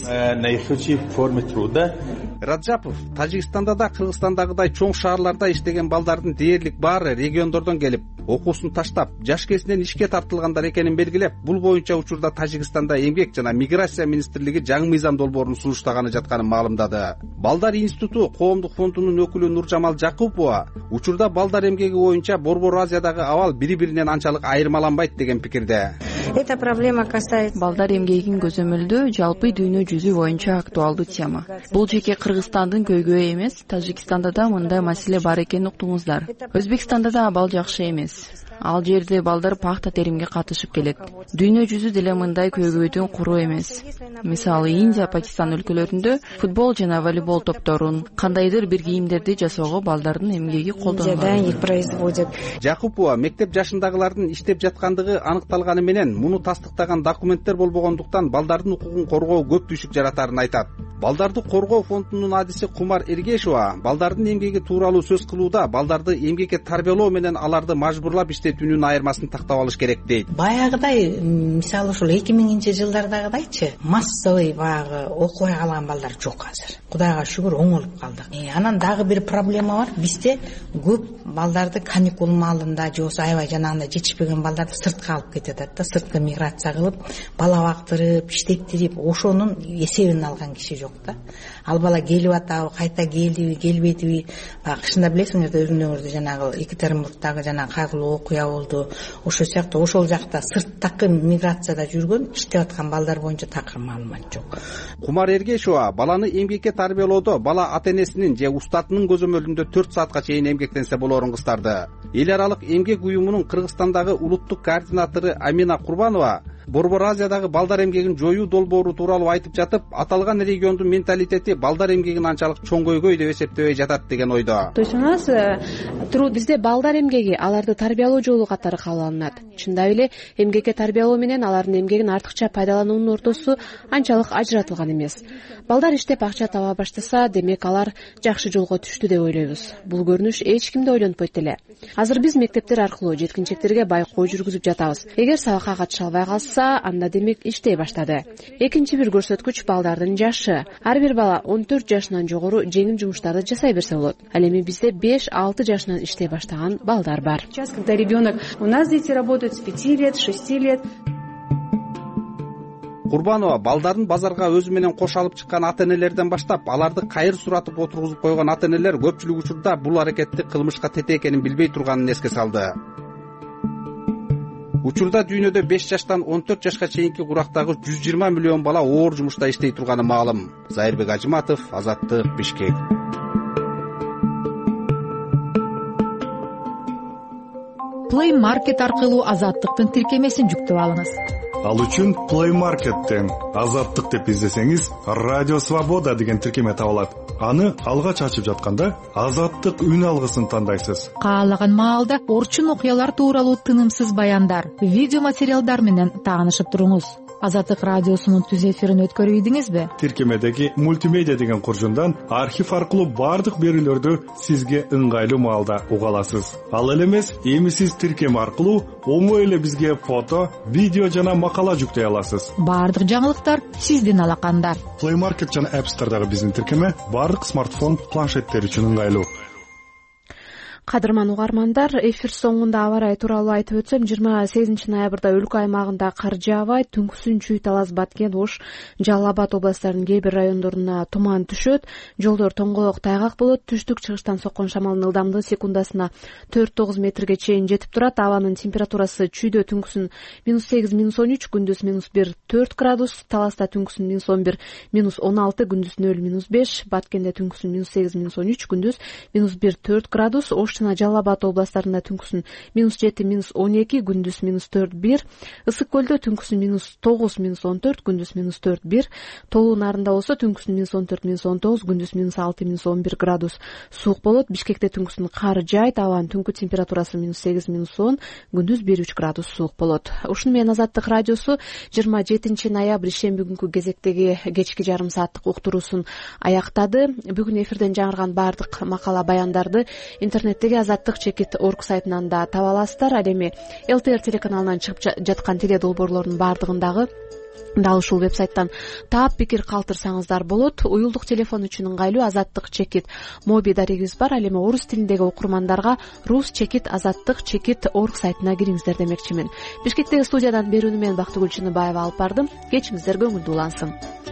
Раджапов Тажикстанда да Кыргызстандагыдай чоң шаарларда иштеген балдардын дээрлик баары региондордон келип, окуусун таштап, жаш кезинен ишке тартылгандар экенин белгилеп, бул боюнча учурда Тажикстанда эмгек жана миграция министрлиги жаңы мыйзам долбоорун сунуштаганы жатканын маалымдады. Балдар институту коомдук фондунун өкүлү Нуржамал Жакупова учурда балдар эмгеги боюнча Борбор Азиядагы абал бири-биринен анчалык айырмаланбайт деген пикирде. Эта проблема касается балдар эмгегин көзөмөлдөө жалпы дүйнө жүзү боюнча актуалдуу тема. Бул жеке Кыргызстандын көйгөйү эмес, Тажикстанда да мындай маселе бар экенин уктуңуздар. Өзбекстанда да абал жакшы эмес. Ал жерде балдар пахта теримге катышып келет. Дүйнө жүзү деле мындай көйгөйдүн куру эмес. Мисалы, Индия, Пакистан өлкөлөрүндө футбол жана волейбол топторун, кандайдыр бир кийимдерди жасоого балдардын эмгеги колдонулат. Жакупова мектеп жашындагылардын иштеп жаткандыгы аныкталганы менен, муну тастыктаган документтер болбогондуктан балдардын укугун коргоо көп түшүк жаратарын айтат. Балдарды коргоо фондунун адиси Кумар Эргешова балдардын эмгеги тууралуу сөз кылууда балдарды эмгекке тарбиялоо менен аларды мажбурлап иштетүүнүн айырмасын тактап алыш керек дейт. Баягыдай, мисалы ушул эки миңинчи жылдардагыдайчы массовый баягы окубай калган балдар жок азыр. Кудайга шүгүр оңолуп калдык. Анан дагы бир проблема бар. Бизде көп балдарды каникул маалында же болбосо аябай жанагындай жетишпеген балдарды сыртка алып кетет да, сыртка миграция кылып, бала бактырып, иштеттирип, ошонун эсебин алган киши жок да. Ал бала келип атабы, кайта келдиби, келбедиби? Кышында билесиңер да, өзүңөрдө жанагы Екатеринбургдагы жанагы кайгылуу окуя болду. Ошол сыяктуу ошол жакта сырттакы миграцияда жүргөн, иштеп аткан балдар боюнча такыр маалымат жок. Кумар Эргешова баланы эмгекке тарбиялоодо бала ата-энесинин же устатынын көзөмөлүндө төрт саатка чейин эмгектенсе болорун кыстарды. Эл аралык эмгек уюмунун Кыргызстандагы улуттук координатору Амина Курбанова Борбор Азиядагы балдар эмгегин жоюу долбоору тууралуу айтып жатып, аталган региондун менталитети балдар эмгегин анчалык чоң көйгөй деп эсептебей жатат деген ойдо. То есть у нас бизде балдар эмгеги аларды тарбиялоо жолу катары кабыл алынат. Чындап эле эмгекке тарбиялоо менен алардын эмгегин артыкча пайдалануунун ортосу анчалык ажыратылган эмес. Балдар иштеп акча таба баштаса, демек алар жакшы жолго түштү деп ойлойбуз. Бул көрүнүш эч кимди ойлонтпойт эле. Азыр биз мектептер аркылуу жеткинчектерге байкоо жүргүзүп жатабыз. Эгер сабакка катыша албай калса, анда демек иштей баштады. Экинчи бир көрсөткүч балдардын жашы. Ар бир бала он төрт жашынан жогору жеңил жумуштарды жасай берсе болот. Ал эми бизде беш алты жашынан иштей баштаган балдар бар. Сейчас, когда ребенок, у нас дети работают с пяти лет, шести лет. Курбанова балдарын базарга өзү менен кош алып чыккан ата-энелерден баштап, аларды кайыр суратып отургузуп койгон ата-энелер көпчүлүк учурда бул аракетти кылмышка тете экенин билбей турганын эске салды. Учурда дүйнөдө беш жаштан он төрт жашка чейинки курактагы жүз жыйырма миллион бала оор жумушта иштей турганы маалым. Зайырбек Ажыматов, Азаттык, Бишкек. Play Market аркылуу Азаттыктын тиркемесин жүктөп алыңыз. Ал үчүн Play Market'тен Азаттык деп издесеңиз, Радио Свобода деген тиркеме табылат. Аны алгач ачып жатканда Азаттык үн алгысын тандайсыз. Каалаган маалда орчун окуялар тууралуу тынымсыз баяндар, видео материалдар менен таанышып туруңуз. Азаттык радиосунун түз эфирин өткөрүп ийдиңизби? Тиркемедеги мультимедиа деген куржундан архив аркылуу бардык берүүлөрдү сизге ыңгайлуу маалда уга аласыз. Ал эле эмес, эми сиз тиркеме аркылуу оңой эле бизге фото, видео жана макала жүктөй аласыз. Бардык жаңылыктар сиздин алаканда. Play Market жана App Store'дагы биздин тиркеме бардык смартфон, планшеттер үчүн ыңгайлуу. Кадырман угармандар, эфир соңунда аба ырайы тууралуу айтып өтсөм, жыйырма сегизинчи ноябрда өлкө аймагында кар жаабай, түнкүсүн Чүй, Талас, Баткен, Ош, Жалал Абад областтарынын кээ бир райондоруна туман түшөт. Жолдор тоңголок тайгак болот. Түштүк чыгыштан соккон шамалдын ылдамдыгы секундасына төрт тогуз метрге чейин жетип турат. Абанын температурасы Чүйдө түнкүсүн минус сегиз минус он үч, күндүз минус бир төрт градус, Таласта түнкүсүн минус он бир минус он алты, күндүз нөл минус беш, Баткенде түнкүсүн минус сегиз минус он үч, күндүз минус бир төрт градус, Ош акш жана жалал абад областарында түнкүсүн минус жети минус он эки, күндүз минус төрт бир, ысык көлдө түнкүсүн минус тогуз минус он төрт, күндүз минус төрт бир, тоолуу нарында болсо түнкүсүн минус он төрт минус он тогуз, күндүз минус алты минус он бир градус суук болот. Бишкекте түнкүсүн кар жаайт, абанын түнкү температурасы минус сегиз минус он, күндүз бир үч градус суук болот. Ушуну менен Азаттык радиосу жыйырма жетинчи ноябрь ишемби күнкү кезектеги кечки жарым сааттык уктуруусун аяктады. Бүгүн эфирден жаңырган баардык макала баяндарды интернеттеги азаттык чекит орг сайтынан да таба аласыздар. Ал эми эл тэ эр телеканалынан чыгып жаткан теле долбоорлордун баардыгындагы дал ушул вебсайттан таап пикир калтырсаңыздар болот. Уюлдук телефон үчүн ыңгайлуу азаттык чекит моби дарегибиз бар. Ал эми орус тилиндеги окурмандарга рус чекит азаттык чекит орг сайтына кириңиздер демекчимин. Бишкектеги студиядан берүүнү мен Бактыгүл Чыныбаева алып бардым. Кечиңиздер көңүлдүү улансын.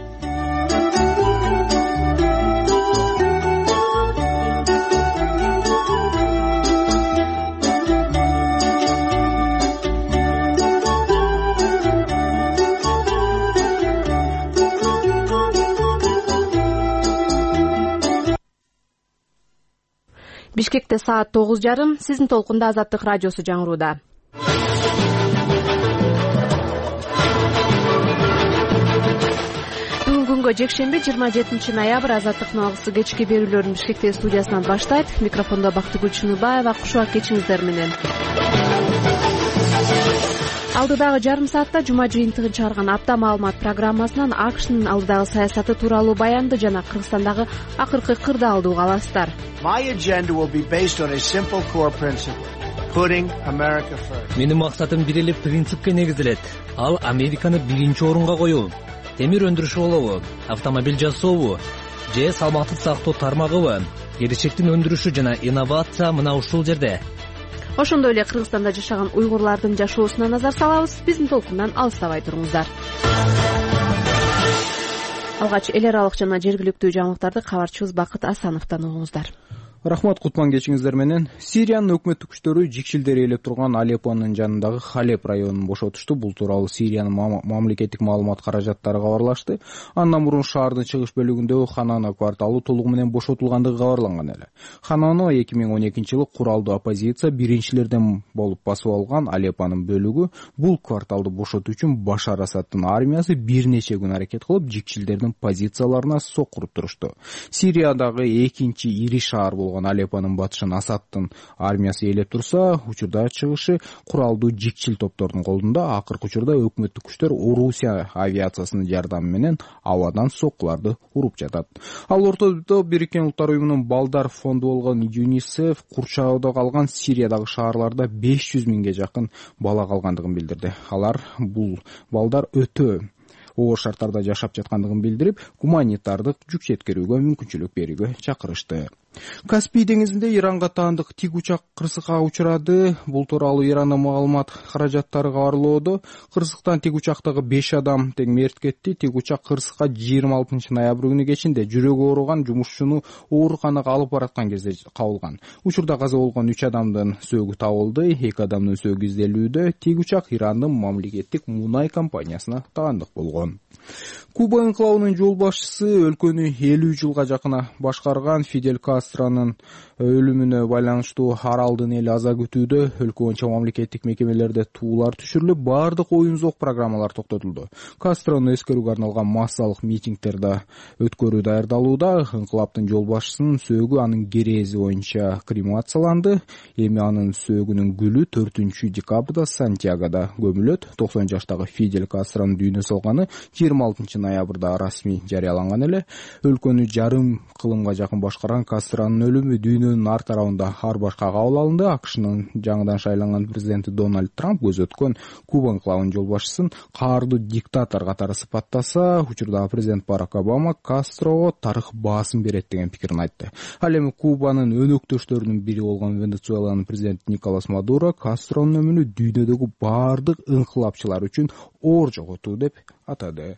Бишкекте саат тогуз жарым, сиздин толкунда Азаттык радиосу жаңырууда. Бүгүнкү күнгө жекшемби жыйырма жетинчи ноябрь Азаттыктын алгысы кечки берүүлөрүн Бишкектеги студиясынан баштайт. Микрофондо Бактыгүл Чыныбаева, кушубак кечиңиздер менен. Алдыдагы жарым саатта жума жыйынтыгын чыгарган апта маалымат программасынан акштын алдыдагы саясаты тууралуу баянды жана Кыргызстандагы акыркы кырдаалды уга аласыздар. Менин максатым бир эле принципке негизделет. Ал Американы биринчи орунга коюу. Темир өндүрүшү болобу, автомобиль жасообу же салмактык сактоо тармагыбы, келечектин өндүрүшү жана инновация мына ушул жерде. Ошондой эле Кыргызстанда жашаган уйгурлардын жашоосуна назар салабыз. Биздин толкундан алыстабай туруңуздар. Алгач эл аралык жана жергиликтүү жаңылыктарды кабарчыбыз Бакыт Асановдон угуңуздар. Рахмат, кутман кечиңиздер менен. Сириянын өкмөттүк күчтөрү жикшилдер ээлеп турган Алеппонун жанындагы Халеп районун бошотушту. Бул тууралуу Сириянын мамлекеттик маалымат каражаттары кабарлашты. Андан мурун шаардын чыгыш бөлүгүндөгү Ханано кварталы толугу менен бошотулгандыгы кабарланган эле. Ханано эки миң он экинчи жылы куралдуу оппозиция биринчилерден болуп басып алган Алеппонун бөлүгү бул кварталды бошотуу үчүн Башар Асадтын армиясы бир нече күн аракет кылып, жикшилдердин позицияларына сокуруп турушту. Сириядагы экинчи ири шаар болгон Алеппонун батышын Асадтын армиясы ээлеп турса, учурда чыгышы куралдуу жикчил топтордун колунда. Акыркы учурда өкмөттүк күчтөр Орусия авиациясынын жардамы менен абадан соккуларды уруп жатат. Ал ортодо Бириккен Улуттар уюмунун балдар фонду болгон ЮНИСЕФ курчоодо калган Сириядагы шаарларда беш жүз миңге жакын бала калгандыгын билдирди. Алар бул балдар өтө оор шарттарда жашап жаткандыгын билдирип, гуманитардык жүк жеткирүүгө мүмкүнчүлүк берүүгө чакырышты. Каспий деңизинде Иранга таандык тик учак кырсыкка учурады. Бул тууралуу Ирандын маалымат каражаттары кабарлоодо. Кырсыктан тик учактагы беш адам тең мерт кетти. Тик учак кырсыкка жыйырма алтынчы ноябрь күнү кечинде жүрөгү ооруган жумушчуну ооруканага алып бараткан кезде кабылган. Учурда каза болгон үч адамдын сөөгү табылды. эки адамдын сөөгү изделүүдө. Тик учак Ирандын мамлекеттик мунай компаниясына таандык болгон. Куба инкылабынын жол башчысы өлкөнү элүү жылга жакына башкарган Фидель Кастронун өлүмүнө байланыштуу аралдын эли аза күтүүдө. Өлкө боюнча мамлекеттик мекемелерде туулар түшүрүлүп, баардык оюн зок программалар токтотулду. Кастрону эскерүүгө арналган массалык митингдер да өткөрүү даярдалууда. Инкылаптын жол башчысынын сөөгү анын керези боюнча кремацияланды. Эми анын сөөгүнүн гүлү төртүнчү декабрда Сантьягода көмүлөт. токсон жаштагы Фидель Кастронун дүйнө салганы жыйырма алтынчы ноябрда расмий жарыяланган эле. Өлкөнү жарым кылымга жакын башкарган Кастронун өлүмү дүйнөнүн ар тарабында ар башка кабыл алынды. акшнын жаңыдан шайланган президенти Дональд Трамп көзү өткөн Куба инкылабынын жол башчысын каардуу диктатор катары сыпаттаса, учурда президент Барак Обама Кастрого тарых баасым берет деген пикирин айтты. Ал эми Кубанын өнөктөштөрүнүн бири болгон Венесуэланын президенти Николас Мадуро Кастронун өмүрүн дүйнөдөгү баардык инкылапчылар үчүн оор жоготуу деп атады.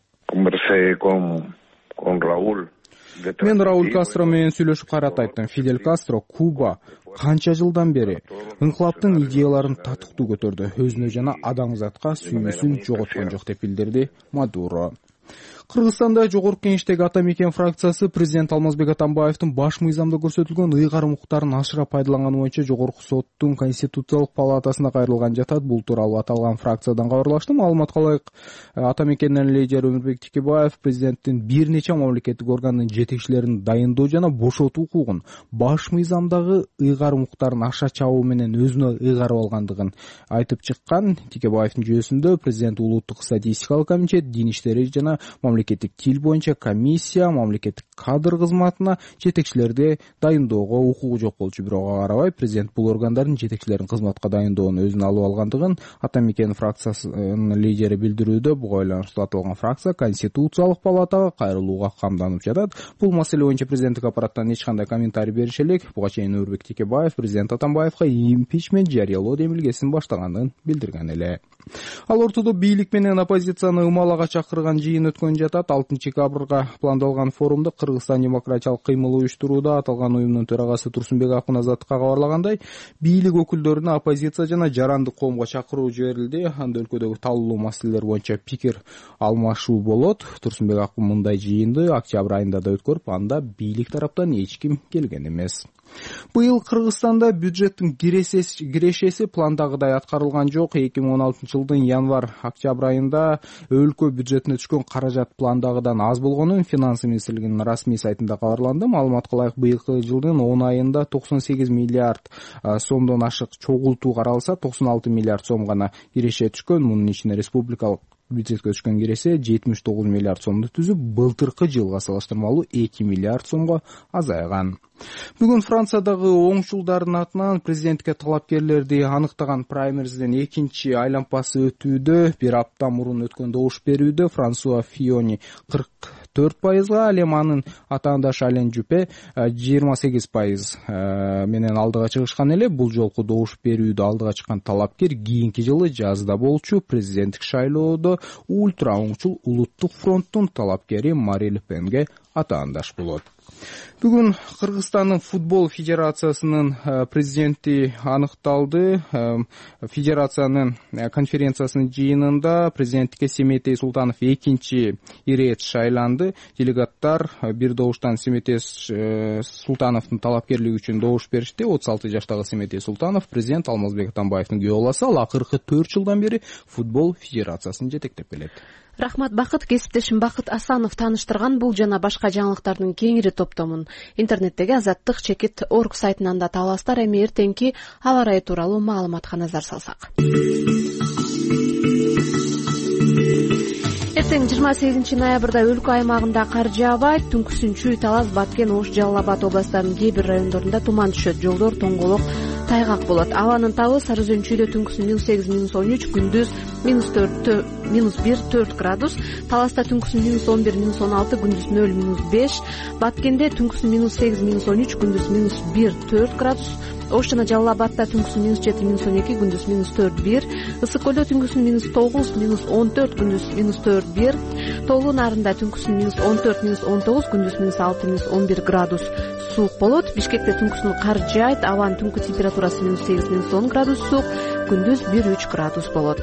Мен Рауль Кастро менен сүйлөшүп кайрат айттым. Фидель Кастро Куба канча жылдан бери инкылаптын идеяларын татыктуу көтөрдү. Өзүнө жана адамзатка сүйүүсүн жоготкон жок деп билдирди Мадуро. Кыргызстанда Жогорку Кеңештеги Ата Мекен фракциясы президент Алмазбек Атамбаевдин баш мыйзамда көрсөтүлгөн ыйгарым укуктарын ашыра пайдаланганы боюнча Жогорку соттун Конституциялык палатасына кайрылган жатат. Бул тууралуу аталган фракциядан кабарлашты. Маалыматка ылайык, Ата Мекендин лидери Өмүрбек Текебаев президенттин бир нече мамлекеттик органдын жетекчилерин дайындоо жана бошотуу укугун баш мыйзамдагы ыйгарым укуктарын аша чабуу менен өзүнө ыйгарып алгандыгын айтып чыккан. Текебаевдин жүйөсүндө президент улуттук статистикалык комитет, дин иштери жана мамлекеттик тил боюнча комиссия, мамлекеттик кадр кызматына жетекчилерди дайындоого укугу жок болчу. Бирок ага карабай президент бул органдардын жетекчилерин кызматка дайындоону өзүнө алып алгандыгын Ата Мекен фракциясынын лидери билдирүүдө. Буга байланыштуу аталган фракция Конституциялык палатага кайрылууга камданып жатат. Бул маселе боюнча президенттик аппараттан эч кандай комментарий берише элек. Буга чейин Өмүрбек Текебаев президент Атамбаевга импичмент жарыялоо демилгесин баштаганын билдирген эле. Ал ортодо бийлик менен оппозицияны ымалага чакырган жыйын өткөн жатат. алтынчы декабрга пландалган форумда Кыргызстан демократиялык кыймыл уюштурууда аталган уюмдун төрагасы Турсунбек Акуназатовго кабарлагандай, бийлик өкүлдөрүнө оппозиция жана жарандык коомго чакыруу жиберилди. Анда өлкөдөгү талуу маселелер боюнча пикир алмашуу болот. Турсунбек Акун мындай жыйынды октябрь айында да өткөрүп, анда бийлик тараптан эч ким келген эмес. Быйыл Кыргызстанда бюджеттин кирешеси пландагыдай аткарылган жок. эки миң он алтынчы жылдын январь-октябрь айында өлкө бюджетине түшкөн каражат пландагыдан аз болгонун Финанс министрлигинин расмий сайтында кабарланды. Маалыматка ылайык, быйылкы жылдын он айында токсон сегиз миллиард сомдон ашык чогултуу каралса, токсон алты миллиард сом гана киреше түшкөн. Мунун ичинде республикалык бюджетке түшкөн киресе жетимиш тогуз миллиард сомду түзүп, былтыркы жылга салыштырмалуу эки миллиард сомго азайган. Бүгүн Франциядагы оңчулдардын атынан президентке талапкерлерди аныктаган праймериздин экинчи айлампасы өтүүдө. Бир апта мурун өткөн добуш берүүдө Франсуа Фиони кырк төрт пайызга, ал эми анын атаандашы Ален Жупе жыйырма сегиз пайыз менен алдыга чыгышкан эле. Бул жолку добуш берүүдө алдыга чыккан талапкер кийинки жылы жазда болчу президенттик шайлоодо ультра оңчул улуттук фронттун талапкери Мари Ле Пенге атаандаш болот. Бүгүн Кыргызстандын футбол федерациясынын президенти аныкталды. Федерациянын конференциясынын жыйынында президенттикке Семетей Султанов экинчи ирет шайланды. Делегаттар бир добуштан Семетей Султановдун талапкерлиги үчүн добуш беришти. отуз алты жаштагы Семетей Султанов президент Алмазбек Атамбаевдин күйөө баласы. Ал акыркы төрт жылдан бери футбол федерациясын жетектеп келет. Рахмат Бакыт. Кесиптешим Бакыт Асанов тааныштырган бул жана башка жаңылыктардын кеңири топтомун интернеттеги азаттык чекит орг сайтынан да таба аласыздар. Эми эртеңки аба ырайы тууралуу маалыматка назар салсак. Эртең жыйырма сегизинчи ноябрда өлкө аймагында кар жаабайт. Түнкүсүн Чүй, Талас, Баткен, Ош, Жалал Абад областарынын кээ бир райондорунда туман түшөт. Жолдор тоңголок, тайгак болот. Абанын табы Сары Өзөн Чүйдө түнкүсүн минус сегиз минус он үч, күндүз минус төрт минус бир төрт градус. Таласта түнкүсүн минус он бир минус он алты, күндүз нөл минус беш. Баткенде түнкүсүн минус сегиз минус он үч, күндүз минус бир төрт градус. Ош жана Жалал Абадта түнкүсүн минус жети минус он эки, күндүз минус төрт бир. Ысык көлдө түнкүсүн минус тогуз минус он төрт, күндүз минус төрт бир. Тоолуу Нарында түнкүсүн минус он төрт минус он тогуз, күндүз минус алты минус он бир градус суук болот. Бишкекте түнкүсүн кар жаайт. Абанын түнкү температурасы минус сегиз минус он градус суук, күндүз бир үч градус болот.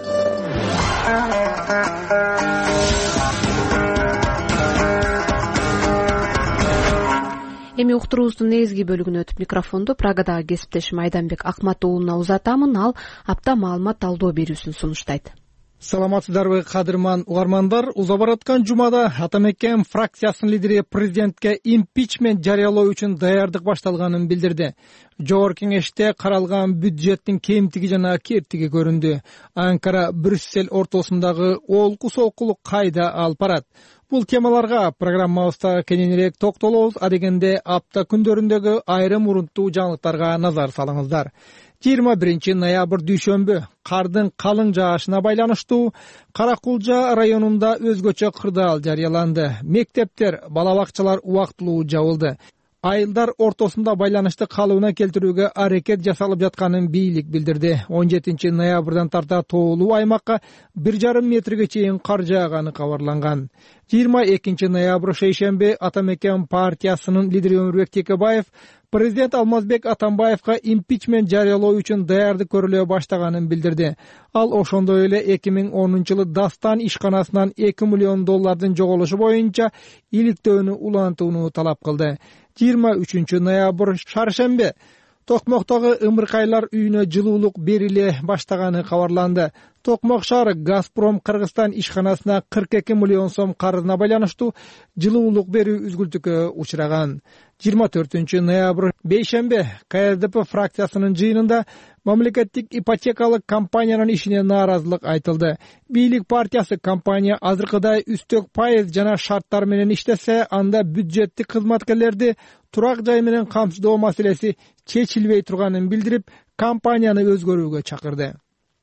Эми уктуруубуздун негизги бөлүгүнө өтүп микрофонду Прагадагы кесиптешим Айданбек Акмат уулуна узатамын. Ал апта маалымат талдоо берүүсүн сунуштайт. Саламатсыздарбы кадырман угармандар. Уза бараткан жумада Ата Мекен фракциясынын лидери президентке импичмент жарыялоо үчүн даярдык башталганын билдирди. Жогорку Кеңеште каралган бюджеттин кемтиги жана кептиги көрүндү. Анкара Брюссель ортосундагы олку солкулук кайда алып барат? Бул темаларга программабызда кененирээк токтолобуз. Адегенде апта күндөрүндөгү айрым урунттуу жаңылыктарга назар салыңыздар. жыйырма биринчи ноябрь дүйшөмбү кардын калың жаашына байланыштуу Каракулжа районунда өзгөчө кырдаал жарыяланды. Мектептер, бала бакчалар убактылуу жабылды. айылдар ортосунда байланышты калыбына келтирүүгө аракет жасалып жатканын бийлик билдирди. он жетинчи ноябрдан тарта тоолуу аймакка бир жарым метрге чейин кар жааганы кабарланган. жыйырма экинчи ноябрь шейшемби Ата Мекен партиясынын лидери Өмүрбек Текебаев президент Алмазбек Атамбаевга импичмент жарыялоо үчүн даярдык көрүлө баштаганын билдирди. Ал ошондой эле эки миң онунчу жылы Дастан ишканасынан эки миллион доллардын жоголушу боюнча иликтөөнү улантууну талап кылды. жыйырма үчүнчү ноябрь шаршемби Токмоктогу ымыркайлар үйүнө жылуулук бериле баштаганы кабарланды. Токмок шаары Газпром Кыргызстан ишканасына кырк эки миллион сом карызына байланыштуу жылуулук берүү үзгүлтүккө учураган. жыйырма төртүнчү ноябрь бейшемби Ка С Д П фракциясынын жыйынында мамлекеттик ипотекалык компаниянын ишине нааразылык айтылды. Бийлик партиясы компания азыркыдай үстөк пайыз жана шарттар менен иштесе, анда бюджеттик кызматкерлерди турак жай менен камсыздоо маселеси чечилбей турганын билдирип, компанияны өзгөрүүгө чакырды.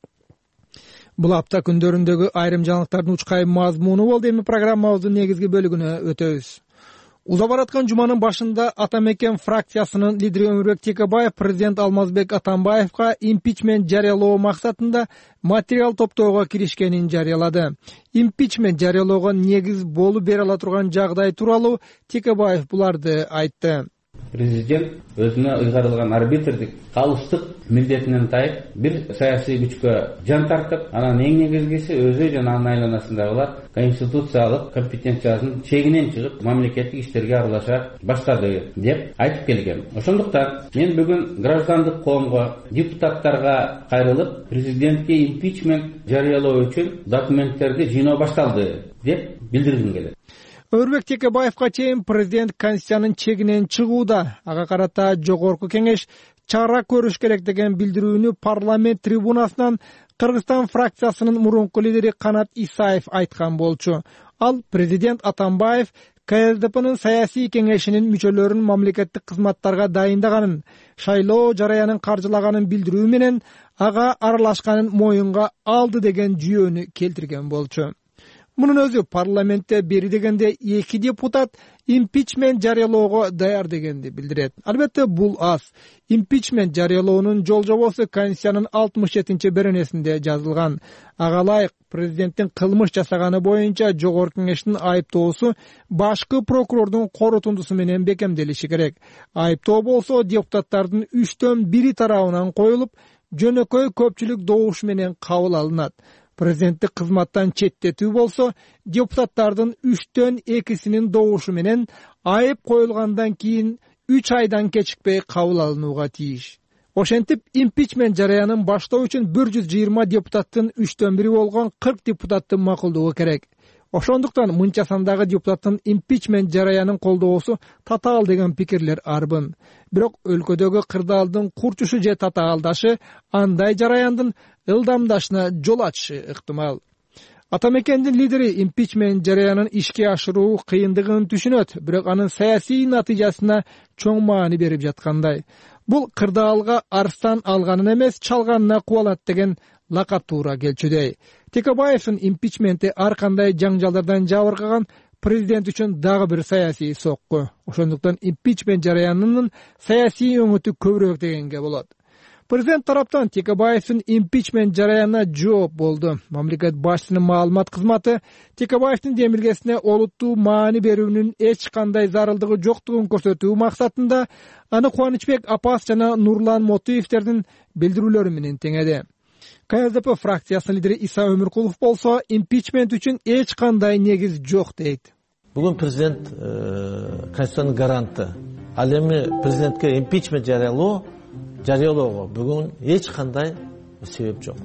Бул апта күндөрүндөгү айрым жаңылыктардын учкай мазмуну болду. Эми программабыздын негизги бөлүгүнө өтөбүз. Уза бараткан жуманын башында Ата Мекен фракциясынын лидери Өмүрбек Текебаев президент Алмазбек Атамбаевга импичмент жарыялоо максатында материал топтоого киришкенин жарыялады. Импичмент жарыялоого негиз болуп бере ала турган жагдай тууралуу Текебаев буларды айтты. Президент өзүнө ыйгарылган арбитрдик калыстык милдетинен тайып, бир саясий күчкө жан тартып, анан эң негизгиси өзү жана анын айланасындагылар конституциялык компетенциясынын чегинен чыгып, мамлекеттик иштерге аралаша баштады деп айтып келген. Ошондуктан мен бүгүн граждандык коомго, депутаттарга кайрылып, президентке импичмент жарыялоо үчүн документтерди жыйноо башталды деп билдиргим келет. Өмүрбек Текебаевга чейин президент Конституциянын чегинен чыгууда, ага карата жогорку кеңеш чара көрүш керек деген билдирүүнү парламент трибунасынан Кыргызстан фракциясынын мурунку лидери Канат Исаев айткан болчу. Ал президент Атамбаев Ка С Д П'нын саясий кеңешинин мүчөлөрүн мамлекеттик кызматтарга дайындаганын, шайлоо жараянын каржылаганын билдирүү менен ага аралашканын моюнга алды деген жүйөнү келтирген болчу. Мунун өзү парламентте бери дегенде эки депутат импичмент жарыялоого даяр дегенди билдирет. Албетте бул аз. Импичмент жарыялоонун жол жобосу Конституциянын алтымыш жетинчи беренесинде жазылган. Ага ылайык президенттин кылмыш жасаганы боюнча жогорку кеңештин айыптоосу башкы прокурордун корутундусу менен бекемделиши керек. Айыптоо болсо депутаттардын үчтөн бири тарабынан коюлуп, жөнөкөй көпчүлүк добуш менен кабыл алынат. Президенттик кызматтан четтетүү болсо, депутаттардын үчтөн экисинин добушу менен айып коюлгандан кийин үч айдан кечикпей кабыл алынууга тийиш. Ошентип, импичмент жараянын баштоо үчүн бир жүз жыйырма депутаттын үчтөн бири болгон кырк депутатты макулдоого керек. Ошондуктан мынча сандагы депутаттын импичмент жараянын колдоосу татаал деген пикирлер арбын. Бирок өлкөдөгү кырдаалдын курчушу же татаалдашы андай жараяндын ылдамдашына жол ачышы ыктымал. Ата Мекендин лидери импичмент жараянын ишке ашыруу кыйындыгын түшүнөт, бирок анын саясий натыйжасына чоң маани берип жаткандай. Бул кырдаалга арстан алганын эмес, чалганына кубалат деген лакап туура келчүдөй. Текебаевдин импичменти ар кандай жаңжалдардан жабыркаган президент үчүн дагы бир саясий сокку. Ошондуктан импичмент жараянынын саясий өңүтү көбүрөөк дегенге болот. Президент тараптан Текебаевдин импичмент жараянына жооп болду. Мамлекет башчысынын маалымат кызматы Текебаевдин демилгесине олуттуу маани берүүнүн эч кандай зарылдыгы жоктугун көрсөтүү максатында аны Кубанычбек Апас жана Нурлан Мотуевтердин билдирүүлөрү менен теңеди. Ка С Д П фракциясынын лидери Иса Өмүркулов болсо, импичмент үчүн эч кандай негиз жок дейт. Бүгүн президент Конституциянын гаранты. Ал эми президентке импичмент жарыялоо жарыялоого бүгүн эч кандай себеп жок.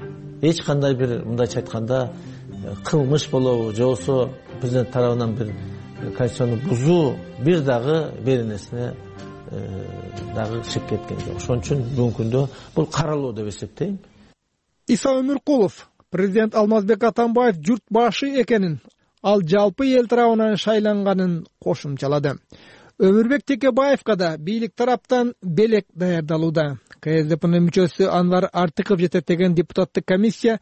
Эч кандай бир мындайча айтканда кылмыш болобу, же болбосо президент тарабынан бир Конституцияны бузуу бир дагы беренесине дагы чыгып кеткен жок. Ошон үчүн бүгүнкү күндө бул каралуу деп эсептейм. Иса Өмүркулов президент Алмазбек Атамбаев журт башы экенин, ал жалпы эл тарабынан шайланганын кошумчалады. Өмүрбек Текебаевга да бийлик тараптан белек даярдалууда. Ка С Д П'нын мүчөсү Анвар Артыков жетектеген депутаттык комиссия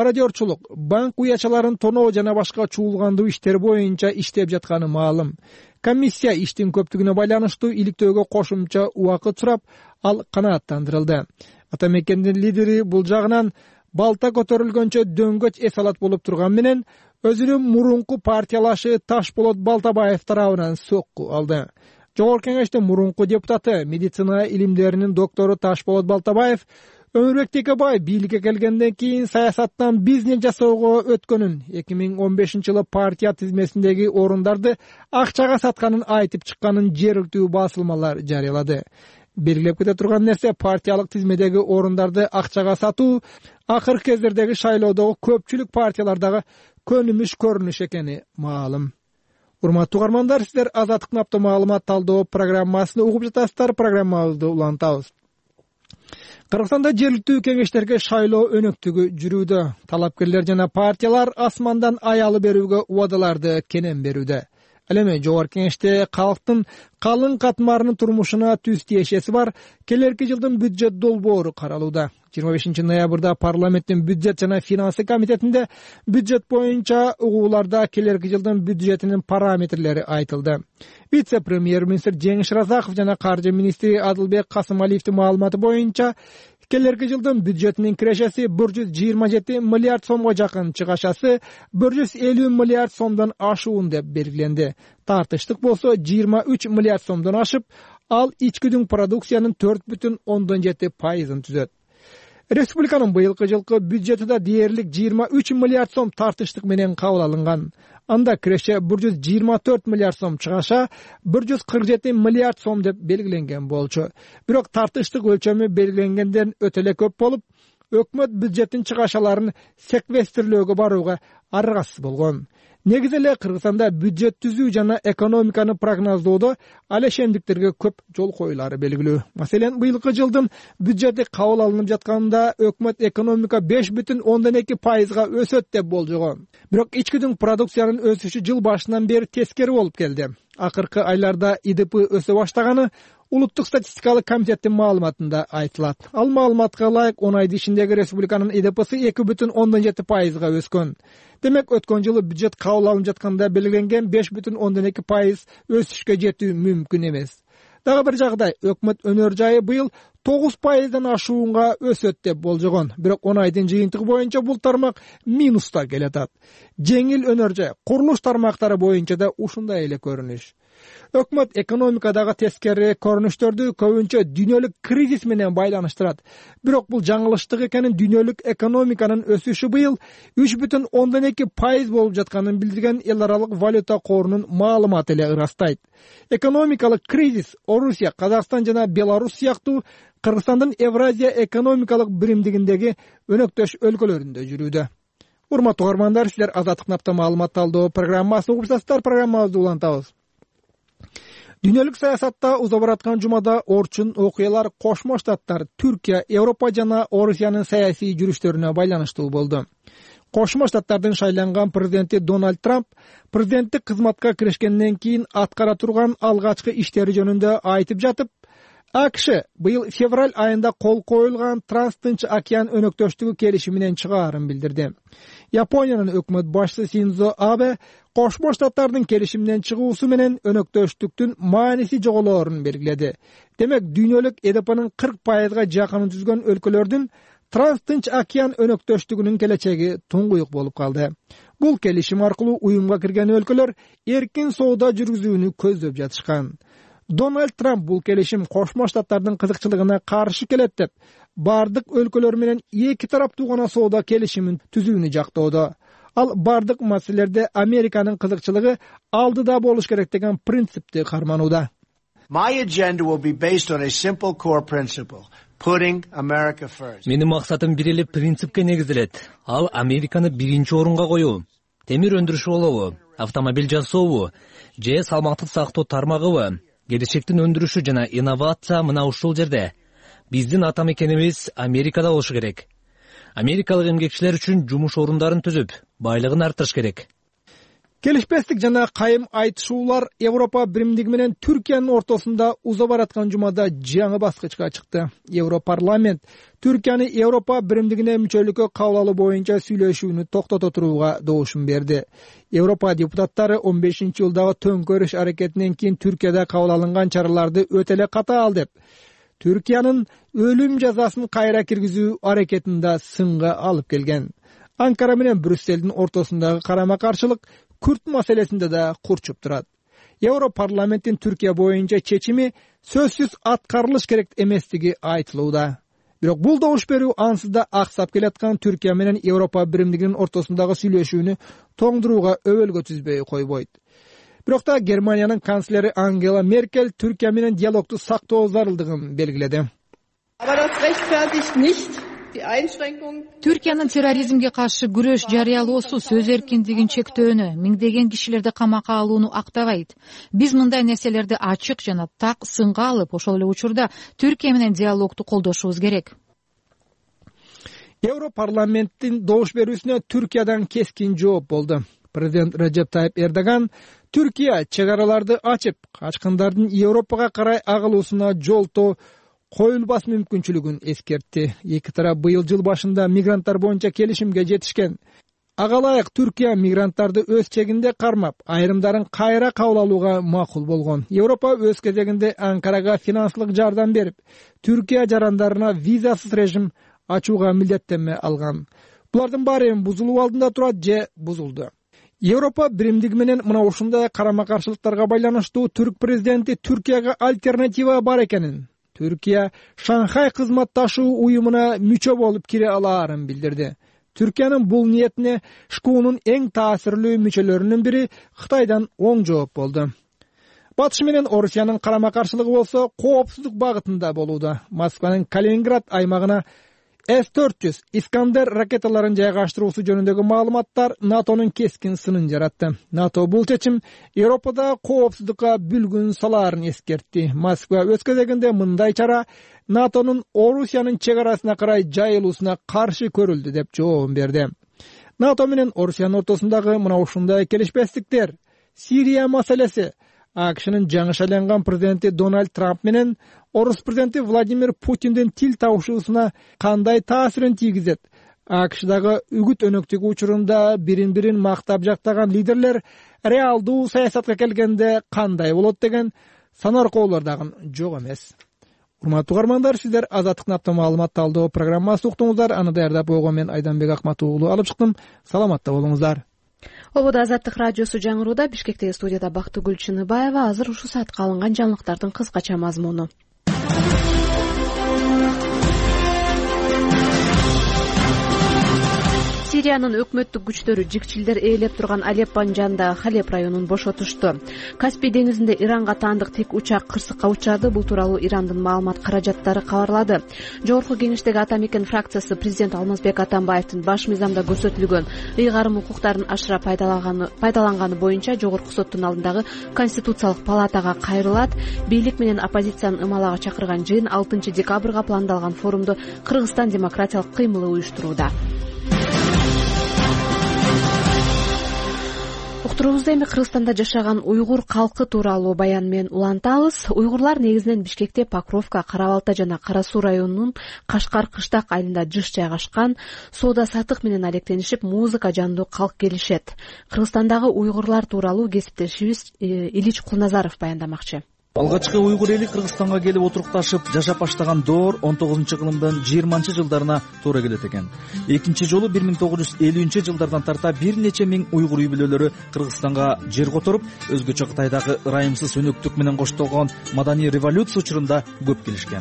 мародерчулук, банк уячаларын тоноо жана башка чуулгандуу иштер боюнча иштеп жатканы маалым. комиссия иштин көптүгүнө байланыштуу иликтөөгө кошумча убакыт сурап, ал канааттандырылды. Ата мекендин лидери бул жагынан балта көтөрүлгөнчө дөңгөч эс алат болуп турган менен өзүнүн мурунку партиялашы Ташболот Балтабаев тарабынан сокку алды. Жогорку кеңештин мурунку депутаты, медицина илимдеринин доктору Ташболот Балтабаев Өмүрбек Текебаев бийликке келгенден кийин саясаттан бизнес жасоого өткөнүн, эки миң он бешинчи жылы партия тизмесиндеги орундарды акчага сатканын айтып чыкканын жергиликтүү басылмалар жарыялады. Белгилеп кете турган нерсе, партиялык тизмедеги орундарды акчага сатуу акыркы кездердеги шайлоодогу көпчүлүк партиялардагы көнүмүш көрүнүш экени маалым. Урматтуу угармандар, сиздер Азаттыктын апта маалымат талдоо программасын угуп жатасыздар. Программабызды улантабыз. Кыргызстанда жергиликтүү кеңештерге шайлоо өнөктүгү жүрүүдө. Талапкерлер жана партиялар асмандан аялы берүүгө убадаларды кенен берүүдө. Ал эми жогорку кеңеште калктын калың катмарынын турмушуна түз тиешеси бар келерки жылдын бюджет долбоору каралууда. жыйырма бешинчи ноябрда парламенттин бюджет жана финансы комитетинде бюджет боюнча угууларда келерки жылдын бюджетинин параметрлери айтылды. Вице-премьер-министр Жеңиш Разаков жана каржы министри Адылбек Касымалиевдин маалыматы боюнча келерки жылдын бюджетинин кирешеси бир жүз жыйырма жети миллиард сомго жакын, чыгашасы бир жүз элүү миллиард сомдон ашуун деп белгиленди. Тартыштык болсо жыйырма үч миллиард сомдон ашып, ал ичкүдүн продукциянын төрт бүтүн ондон жети пайызын түзөт. Республиканын быйылкы жылкы бюджети да дээрлик жыйырма үч миллиард сом тартыштык менен кабыл алынган. Анда киреше бир жүз жыйырма төрт миллиард сом, чыгаша бир жүз кырк жети миллиард сом деп белгиленген болчу. Бирок тартыштык өлчөмү белгиленгенден өтө эле көп болуп, өкмөт бюджеттин чыгашаларын секвестрлөөгө барууга аргасыз болгон. Негизи эле Кыргызстанда бюджет түзүү жана экономиканы прогноздоодо алешендиктерге көп жол коюлары белгилүү. Маселен, быйылкы жылдын бюджети кабыл алынып жатканда өкмөт экономика беш бүтүн ондон эки пайызга өсөт деп болжогон. Бирок ичкүдүн продукциянын өсүшү жыл башынан бери тескери болуп келди. Акыркы айларда И Д П өсө баштаганы Улуттук статистикалык комитеттин маалыматында айтылат. Ал маалыматка ылайык он айдын ичиндеги республиканын И Д П'си эки бүтүн ондон жети пайызга өскөн. Демек, өткөн жылы бюджет кабыл алынып жатканда белгиленген беш бүтүн ондон эки пайыз өсүшкө жетүү мүмкүн эмес. Дагы бир жагдай, өкмөт өнөр жайы быйыл тогуз пайыздан ашуунга өсөт деп болжогон. Бирок он айдын жыйынтыгы боюнча бул тармак минуста келатат. Жеңил өнөр жай, курулуш тармактары боюнча да ушундай эле көрүнүш. Өкмөт экономикадагы тескери көрүнүштөрдү көбүнчө дүйнөлүк кризис менен байланыштырат. Бирок бул жаңылыштык экенин, дүйнөлүк экономиканын өсүшү быйыл үч бүтүн ондон эки пайыз болуп жатканын билдирген Эл аралык валюта корунун маалыматы эле ырастайт. Экономикалык кризис Орусия, Казакстан жана Беларусь сыяктуу Кыргызстандын Евразия экономикалык биримдигиндеги өнөктөш өлкөлөрүндө жүрүүдө. Урматтуу угармандар, силер Азаттыктын апта маалымат талдоо программасын угуп жатасыздар. Программабызды улантабыз. Дүйнөлүк саясатта уза бараткан жумада орчун окуялар Кошмо Штаттар, Түркия, Европа жана Орусиянын саясий жүрүштөрүнө байланыштуу болду. Кошмо Штаттардын шайланган президенти Дональд Трамп президенттик кызматка киришкенден кийин аткара турган алгачкы иштери жөнүндө айтып жатып, А К Ш быйыл февраль айында кол коюлган Транстынч океан өнөктөштүгү келишиминен чыгаарын билдирди. Япониянын өкмөт башчысы Синдзо Абе Кошмо Штаттардын келишиминен чыгуусу менен өнөктөштүктүн мааниси жоголоорун белгиледи. Демек, дүйнөлүк Е Д П'нын кырк пайызга жакынын түзгөн өлкөлөрдүн Транстынч океан өнөктөштүгүнүн келечеги туңгуюк болуп калды. Бул келишим аркылуу уюмга кирген өлкөлөр эркин соода жүргүзүүнү көздөп жатышкан. Дональд Трамп бул келишим Кошмо Штаттардын кызыкчылыгына каршы келет деп, бардык өлкөлөр менен эки тараптуу гана соода келишимин түзүүнү жактоодо. Ал бардык маселелерде Американын кызыкчылыгы алдыда болуш керек деген принципти карманууда. My agenda will be based on a simple core principle: putting America first. Менин максатым бир эле принципке негизделет. Ал Американы биринчи орунга коюу. Темир өндүрүш болобу, автомобиль жасообу, же салмактык сактоо тармагыбы, келечектин өндүрүшү жана инновация мына ушул жерде. Биздин ата мекенибиз Америкада болушу керек. Америкалык эмгекчилер үчүн жумуш орундарын түзүп, байлыгын арттырыш керек. келишпестик жана кайым айтышуулар Европа биримдиги менен Түркиянын ортосунда уза бараткан жумада жаңы баскычка чыкты. Европарламент Түркияны Европа биримдигине мүчөлүккө кабыл алуу боюнча сүйлөшүүнү токтото турууга добушун берди. Европа депутаттары он бешинчи жылдагы төңкөрүш аракетинен кийин Түркияда кабыл алынган чараларды өтө эле катаал деп, Түркиянын өлүм жазасын кайра киргизүү аракетин да сынга алып келген. Анкара менен Брюсселдин ортосундагы карама-каршылык Күрт маселесинде да курчуп турат. Европарламенттин Түркия боюнча чечими сөзсүз аткарылыш керек эместиги айтылууда. Бирок бул добуш берүү ансыз да аксап келаткан Түркия менен Европа биримдигинин ортосундагы сүйлөшүүнү тоңдурууга өбөлгө түзбөй койбойт. Бирок да Германиянын канцлери Ангела Меркель Түркия менен диалогду сактоо зарылдыгын белгиледи. Түркиянын терроризмге каршы күрөш жарыялоосу сөз эркиндигин чектөөнү, миңдеген кишилерди камакка алууну актабайт. Биз мындай нерселерди ачык жана так сынга алып, ошол эле учурда Түркия менен диалогду колдошубуз керек. Европарламенттин добуш берүүсүнө Түркиядан кескин жооп болду. Президент Режеп Тайип Эрдоган Түркия чек араларды ачып, качкындардын Европага карай агылуусуна жолтоо коюлбас мүмкүнчүлүгүн эскертти. Эки тарап быйыл жыл башында мигранттар боюнча келишимге жетишкен. Ага ылайык Түркия мигранттарды өз чегинде кармап, айрымдарын кайра кабыл алууга макул болгон. Европа өз кезегинде Анкарага финансылык жардам берип, Түркия жарандарына визасыз режим ачууга милдеттенме алган. Булардын баары бузулуу алдында турат же бузулду. Европа биримдиги менен мына ушундай карама-каршылыктарга байланыштуу түрк президенти Түркияга альтернатива бар экенин, Түркия Шанхай кызматташуу уюмуна мүчө болуп кире алаарын билдирди. Түркиянын бул ниетине ШКУнун эң таасирлүү мүчөлөрүнүн бири Кытайдан оң жооп болду. Батыш менен Орусиянын карама-каршылыгы болсо коопсуздук багытында болууда. Москванын Калининград аймагына эс төрт жүз Искандер ракеталарын жайгаштыруусу жөнүндөгү маалыматтар НАТОнун кескин сынын жаратты. НАТО бул чечим Европада коопсуздукка бүлгүн салаарын эскертти. Москва өз кезегинде мындай чара НАТОнун Орусиянын чек арасына карай жайылуусуна каршы көрүлдү деп жооп берди. НАТО менен Орусиянын ортосундагы мына ушундай келишпестиктер, Сирия маселеси, АКШнын жаңы шайланган президенти Дональд Трамп менен Орус президенти Владимир Путиндин тил табышуусуна кандай таасирин тийгизет? АКШдагы үгүт өнөктүгү учурунда бирин-бирин мактап жактаган лидерлер реалдуу саясатка келгенде кандай болот деген санаркоолор дагы жок эмес. Урматтуу угармандар, сиздер Азаттыктын апта маалымат талдоо программасын уктуңуздар. Аны даярдап койгон мен Айданбек Акмат уулу алып чыктым. Саламатта болуңуздар. Обода Азаттык радиосу жаңырууда, Бишкектеги студияда Бактыгүл Чыныбаева. Азыр ушул саатка алынган жаңылыктардын кыскача мазмуну. Сириянын өкмөттүк күчтөрү жикчилдер ээлеп турган Алеппонун жанындагы Халеп районун бошотушту. Каспий деңизинде Иранга таандык тик учак кырсыкка учрады. Бул тууралуу Ирандын маалымат каражаттары кабарлады. Жогорку кеңештеги Атамекен фракциясы президент Алмазбек Атамбаевдин баш мыйзамда көрсөтүлгөн ыйгарым укуктарын ашыра пайдаланганы боюнча жогорку соттун алдындагы Конституциялык палатага кайрылат. Бийлик менен оппозициянын ымалага чакырган жыйын алтынчы декабрга пландалган форумду Кыргызстан демократиялык кыймылы уюштурууда. Уктуруубузда эми Кыргызстанда жашаган уйгур калкы тууралуу баян менен улантабыз. Уйгурлар негизинен Бишкекте, Покровка, Кара Балта жана Кара Суу районунун Кашкар кыштак айылында жыш жайгашкан, соода сатык менен алектенишип, музыка жандуу калк келишет. Кыргызстандагы уйгурлар тууралуу кесиптешибиз Илич Кулназаров баяндамакчы. Алгачкы уйгур эли Кыргызстанга келип отурукташып жашап баштаган доор он тогузунчу кылымдын жыйырманчы жылдарына туура келет экен. Экинчи жолу бир миң тогуз жүз элүүнчү жылдардан тарта бир нече миң уйгур үй бүлөлөрү Кыргызстанга жер которуп, өзгөчө Кытайдагы ырайымсыз өнөктүк менен коштолгон маданий революция учурунда көп келишкен.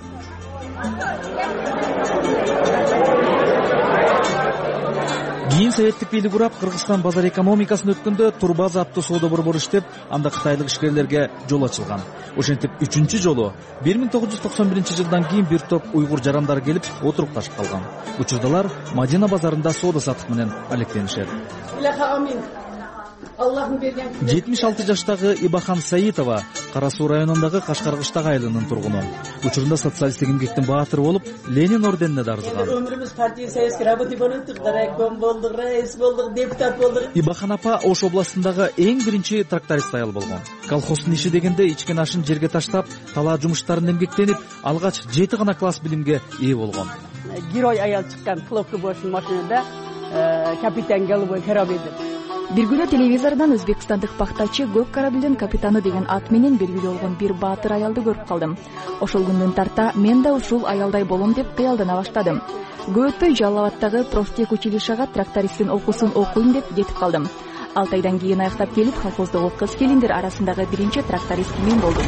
Кийин советтик бийлик урап Кыргызстан базар экономикасын өткөндө Турбаза аттуу соода борбору иштеп, анда кытайлык ишкерлерге жол ачылган. Ошентип үчүнчү жолу бир миң тогуз жүз токсон биринчи жылдан кийин бир топ уйгур жарандары келип отурукташып калган. Учурдалар Мадина базарында соода сатык менен алектенишет. жетимиш алты жаштагы Ибахан Саитова Кара Суу районундагы Кашкаркыштак айылынын тургуну. Учурунда социалисттик эмгектин баатыры болуп, Ленин орденине дарызган. Өмүрүбүз партия советский работник болуп, райком болдук, райис болдук, депутат болдук. Ибахан апа Ош областындагы эң биринчи тракторист аял болгон. Колхоздун иши дегенде ичкен ашын жерге таштап, талаа жумуштарын эмгектенип, алгач жети гана класс билимге ээ болгон. Герой аял чыккан хлопка бошун машинада капитан Голубой корабльде. Бир күнү телевизордон өзбекстандык пахтачы көк корабльдин капитаны деген ат менен белгилүү болгон бир баатыр аялды көрүп калдым. Ошол күндөн тарта мен да ушул аялдай болом деп кыялдана баштадым. Көп өтпөй Жалал Абадтагы профтех училищага трактористтин окуусун окуйм деп кетип калдым. алты айдан кийин аяктап келип, колхоздогу кыз-келиндер арасындагы биринчи тракторист мен болдум.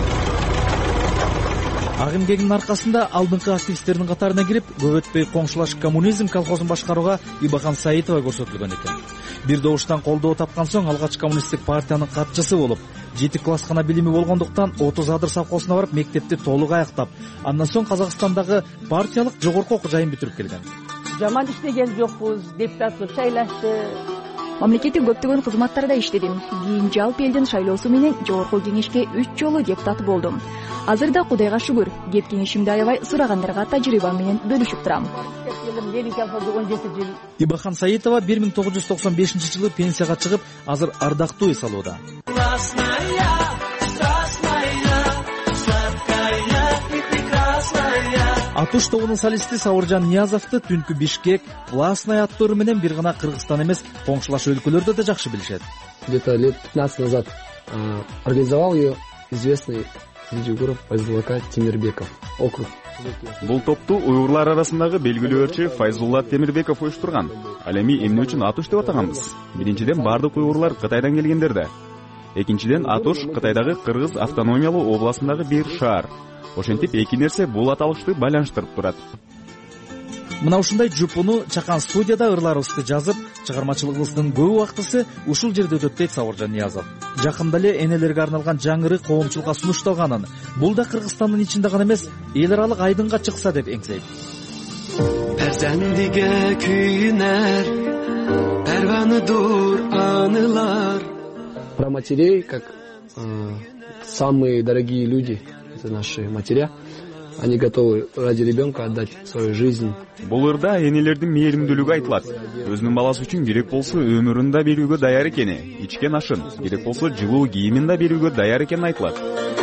Ак эмгегинин аркасында алдыңкы активисттердин катарына кирип, көп өтпөй коңшулаш коммунизм колхозун башкарууга Ибахан Саитова көрсөтүлгөн экен. Бир добуштан колдоо тапкан соң алгач коммунисттик партиянын катчысы болуп, жети класс гана билими болгондуктан отуз адыр совхозуна барып мектепти толук аяктап, андан соң Казакстандагы партиялык жогорку окуу жайын бүтүрүп келген. Жаман иштеген жокпуз, депутаттык шайлашты. Мамлекеттик көптөгөн кызматтарда иштедим. Кийин жалпы элдин шайлоосу менен жогорку кеңешке үч жолу депутат болдум. Азырда Кудайга шүгүр, кеткен ишимди аябай сурагандарга тажрыйбам менен бөлүшүп турам. Ибахан Саитова бир миң тогуз жүз токсон бешинчи жылы пенсияга чыгып, азыр ардактуу эс алууда. Атуш тобунун солисти Сауыржан Ниязовду түнкү Бишкек, Властная аттары менен бир гана Кыргызстан эмес, коңшулаш өлкөлөрдө да жакшы билишет. Где-то лет пятнадцать назад организовал ее известный видеограф Файзулла Темирбеков, округ. Бул топту уйгурлар арасындагы белгилүү ырчы Файзулла Темирбеков уюштурган. Ал эми эмне үчүн Атуш деп атаганбыз? Биринчиден бардык уйгурлар Кытайдан келгендер да. Экинчиден Атуш Кытайдагы Кыргыз автономиялуу областындагы бир шаар. Ошентип эки нерсе бул аталышты байланыштырып турат. Мына ушундай жупуну чакан студияда ырларыбызды жазып, чыгармачылыгыбыздын көп убактысы ушул жерде өтөт дейт Сауыржан Ниязов. Жакында эле энелерге арналган жаңыры коомчулукка сунушталганын, бул да Кыргызстандын ичинде гана эмес, эл аралык айдынга чыкса деп эңсейт. Перзендиге күйүнөр, перванадур анылар. Про матерей, как э, самые дорогие люди, это наши матеря, они готовы ради ребенка отдать свою жизнь. Бул ырда энелердин мээримдүүлүгү айтылат. Өзүнүн баласы үчүн керек болсо өмүрүн да берүүгө даяр экени, ичкен ашын, керек болсо жылуу кийимин да берүүгө даяр экени айтылат.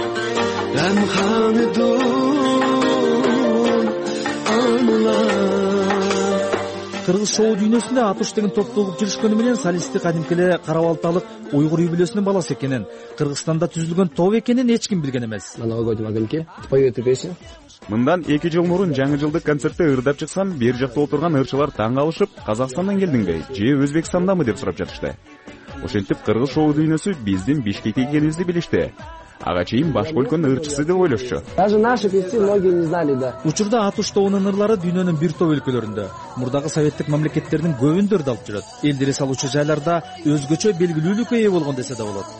Кыргыз шоу дүйнөсүндө Атуш деген топту угуп жүрүшкөнү менен солисти кадимки эле кара балталык уйгур үй-бүлөсүнүн баласы экенин, Кыргызстанда түзүлгөн топ экенин эч ким билген эмес. На новогоднем огоньке спою эту песню. Мындан эки жыл мурун жаңы жылдык концертте ырдап чыксам, бер жакта отурган ырчылар таң калышып, Казакстандан келдиңби, же Өзбекстандамы деп сурап жатышты. Ошентип Кыргыз шоу дүйнөсү биздин Бишкекке экенибизди билишти. Ага чейин башка өлкөнүн ырчысы деп ойлошчу. Даже наши певцы многие не знали, да. Учурда Атуш тобунун ырлары дүйнөнүн бир топ өлкөлөрүндө, мурдагы советтик мамлекеттердин көбүндө ырдалып жүрөт. Элдери салуучу жайларда өзгөчө белгилүүлүккө ээ болгон десе да болот.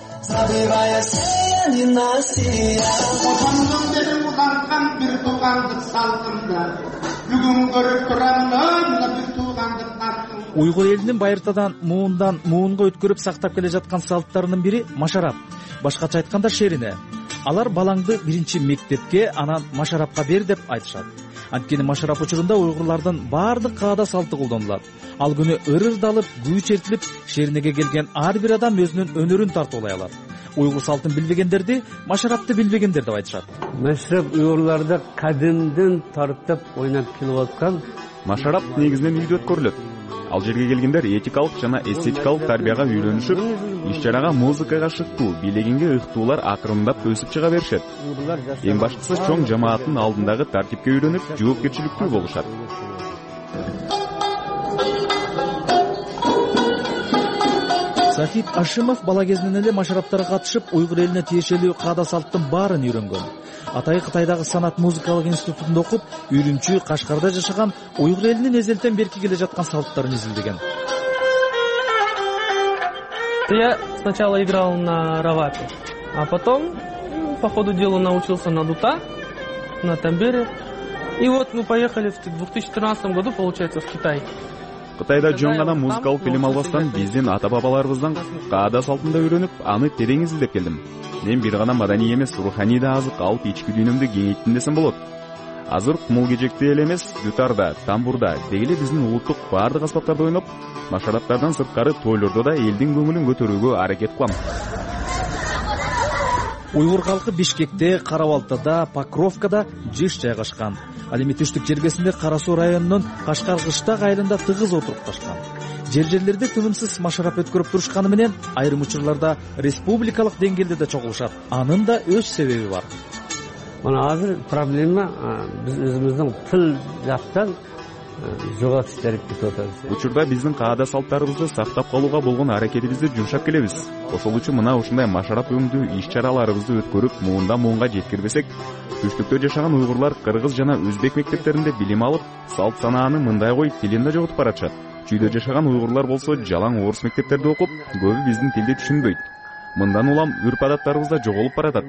Уйгур элинин байыртадан муундан муунга өткөрүп сактап келе жаткан салттарынын бири машарап. Башкача айтканда шерине. Алар балаңды биринчи мектепке, анан машарапка бер деп айтышат. Анткени машарап учурунда уйгурлардын баардык каада салты колдонулат. Ал күнү ыр-ырдалып, күү чертилип, шеринеге келген ар бир адам өзүнүн өнөрүн тартуулай алат. Уйгур салтын билбегендерди машарапты билбегендер деп айтышат. Машарап уйгурларда кадимден тартып ойнап келип аткан. Машарап негизинен үйдө өткөрүлөт. Ал жерге келгендер этикалык жана эстетикалык тарбияга үйлөнүшүп, иш-чарага музыкага шыктуу, бийлегенге ыктуулар акырындап өсүп чыга беришет. Эң башкысы чоң жамааттын алдындагы тартипке үйлөнүп, жоопкерчиликтүү болушат. Сахип Ашимов бала кезинен эле машараптарга катышып, уйгур элине тиешелүү каада салттын баарын үйрөнгөн. Атайы Кытайдагы санат музыкалык институтунда окуп, Үрүмчү, Кашкарда жашаган уйгур элинин эзелтен берки келе жаткан салттарын изилдеген. Я сначала играл на равапе, а потом по ходу дела научился на дута, на тамбере. И вот мы поехали в две тысячи тринадцатом году, получается, в Китай. Кытайда жөн гана музыкалык билим албастан биздин ата бабаларыбыздан каада салтында үйрөнүп, аны терең изилдеп келдим. Мен бир гана маданий эмес, руханий да азык алып ички дүйнөмдү кеңейттим десем болот. Азыр кумул кежекте эле эмес, дютарда, тамбурда, дегеле биздин улуттук баардык аспаптарда ойноп, машараттардан сырткары тойлордо да элдин көңүлүн көтөрүүгө аракет кылам. Уйгур калкы Бишкекте, Карабалтада, Покровкада жыш жайгашкан. Ал эми түштүк жергесинде Кара Суу районунун Кашкар кыштак айылында тыгыз отурукташкан. Жер-жерлерде тынымсыз машарап өткөрүп турушканы менен айрым учурларда республикалык деңгээлде да чогулушат. Анын да өз себеби бар. Мына азыр проблема биз өзүбүздүн тил жактан жоготуп кетип атабыз. Учурда биздин каада салттарыбызды сактап калууга болгон аракетибизди жумшап келебиз. Ошол үчүн мына ушундай машарап өңдүү иш-чараларыбызды өткөрүп, муундан муунга жеткирбесек, түштүктө жашаган уйгурлар кыргыз жана өзбек мектептеринде билим алып, салт санааны мындай коюп тилин да жоготуп баратышат. Чүйдө жашаган уйгурлар болсо жалаң орус мектептерде окуп, көбү биздин тилди түшүнбөйт. Мындан улам үрп-адаттарыбыз да жоголуп баратат.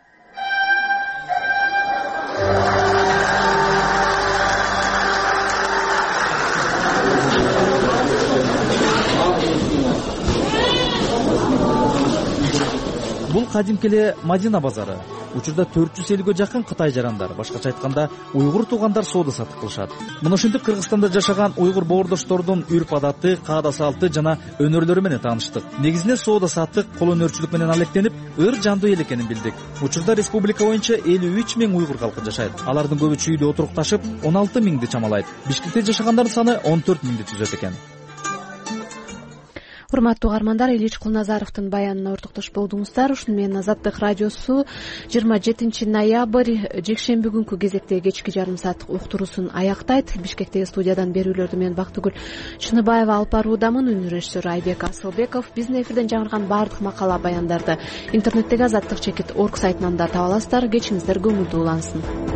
Бул кадимки эле Мадина базары. Учурда төрт жүз элүүгө жакын кытай жарандар, башкача айтканда уйгур туугандар соода сатык кылышат. Мына ошентип Кыргызстанда жашаган уйгур боордоштордун үрп-адаты, каада салты жана өнөрлөрү менен тааныштык. Негизинен соода сатык, кол өнөрчүлүк менен алектенип, өр жандуу эл экенин билдик. Учурда республика боюнча элүү үч миң уйгур калкы жашайт. Алардын көбү чүйдө отурукташып, он алты миңди чамалайт. Бишкекте жашагандардын саны он төрт миңди түзөт экен. Урматтуу угармандар, Ильич Кулназаровдун баянына ортоктош болдуңуздар. Ушуну менен Азаттык радиосу жыйырма жетинчи ноябрь жекшемби күнкү кезектеги кечки жарым сааттык уктуруусун аяктайт. Бишкектеги студиядан берүүлөрдү мен Бактыгүл Чыныбаева алып баруудамын. Үнү режиссеру Айбек Асылбеков. Биздин эфирден жаңырган баардык макала баяндарды интернеттеги азаттык чекит орг сайтынан да таба аласыздар. Кечиңиздер көңүлдүү улансын.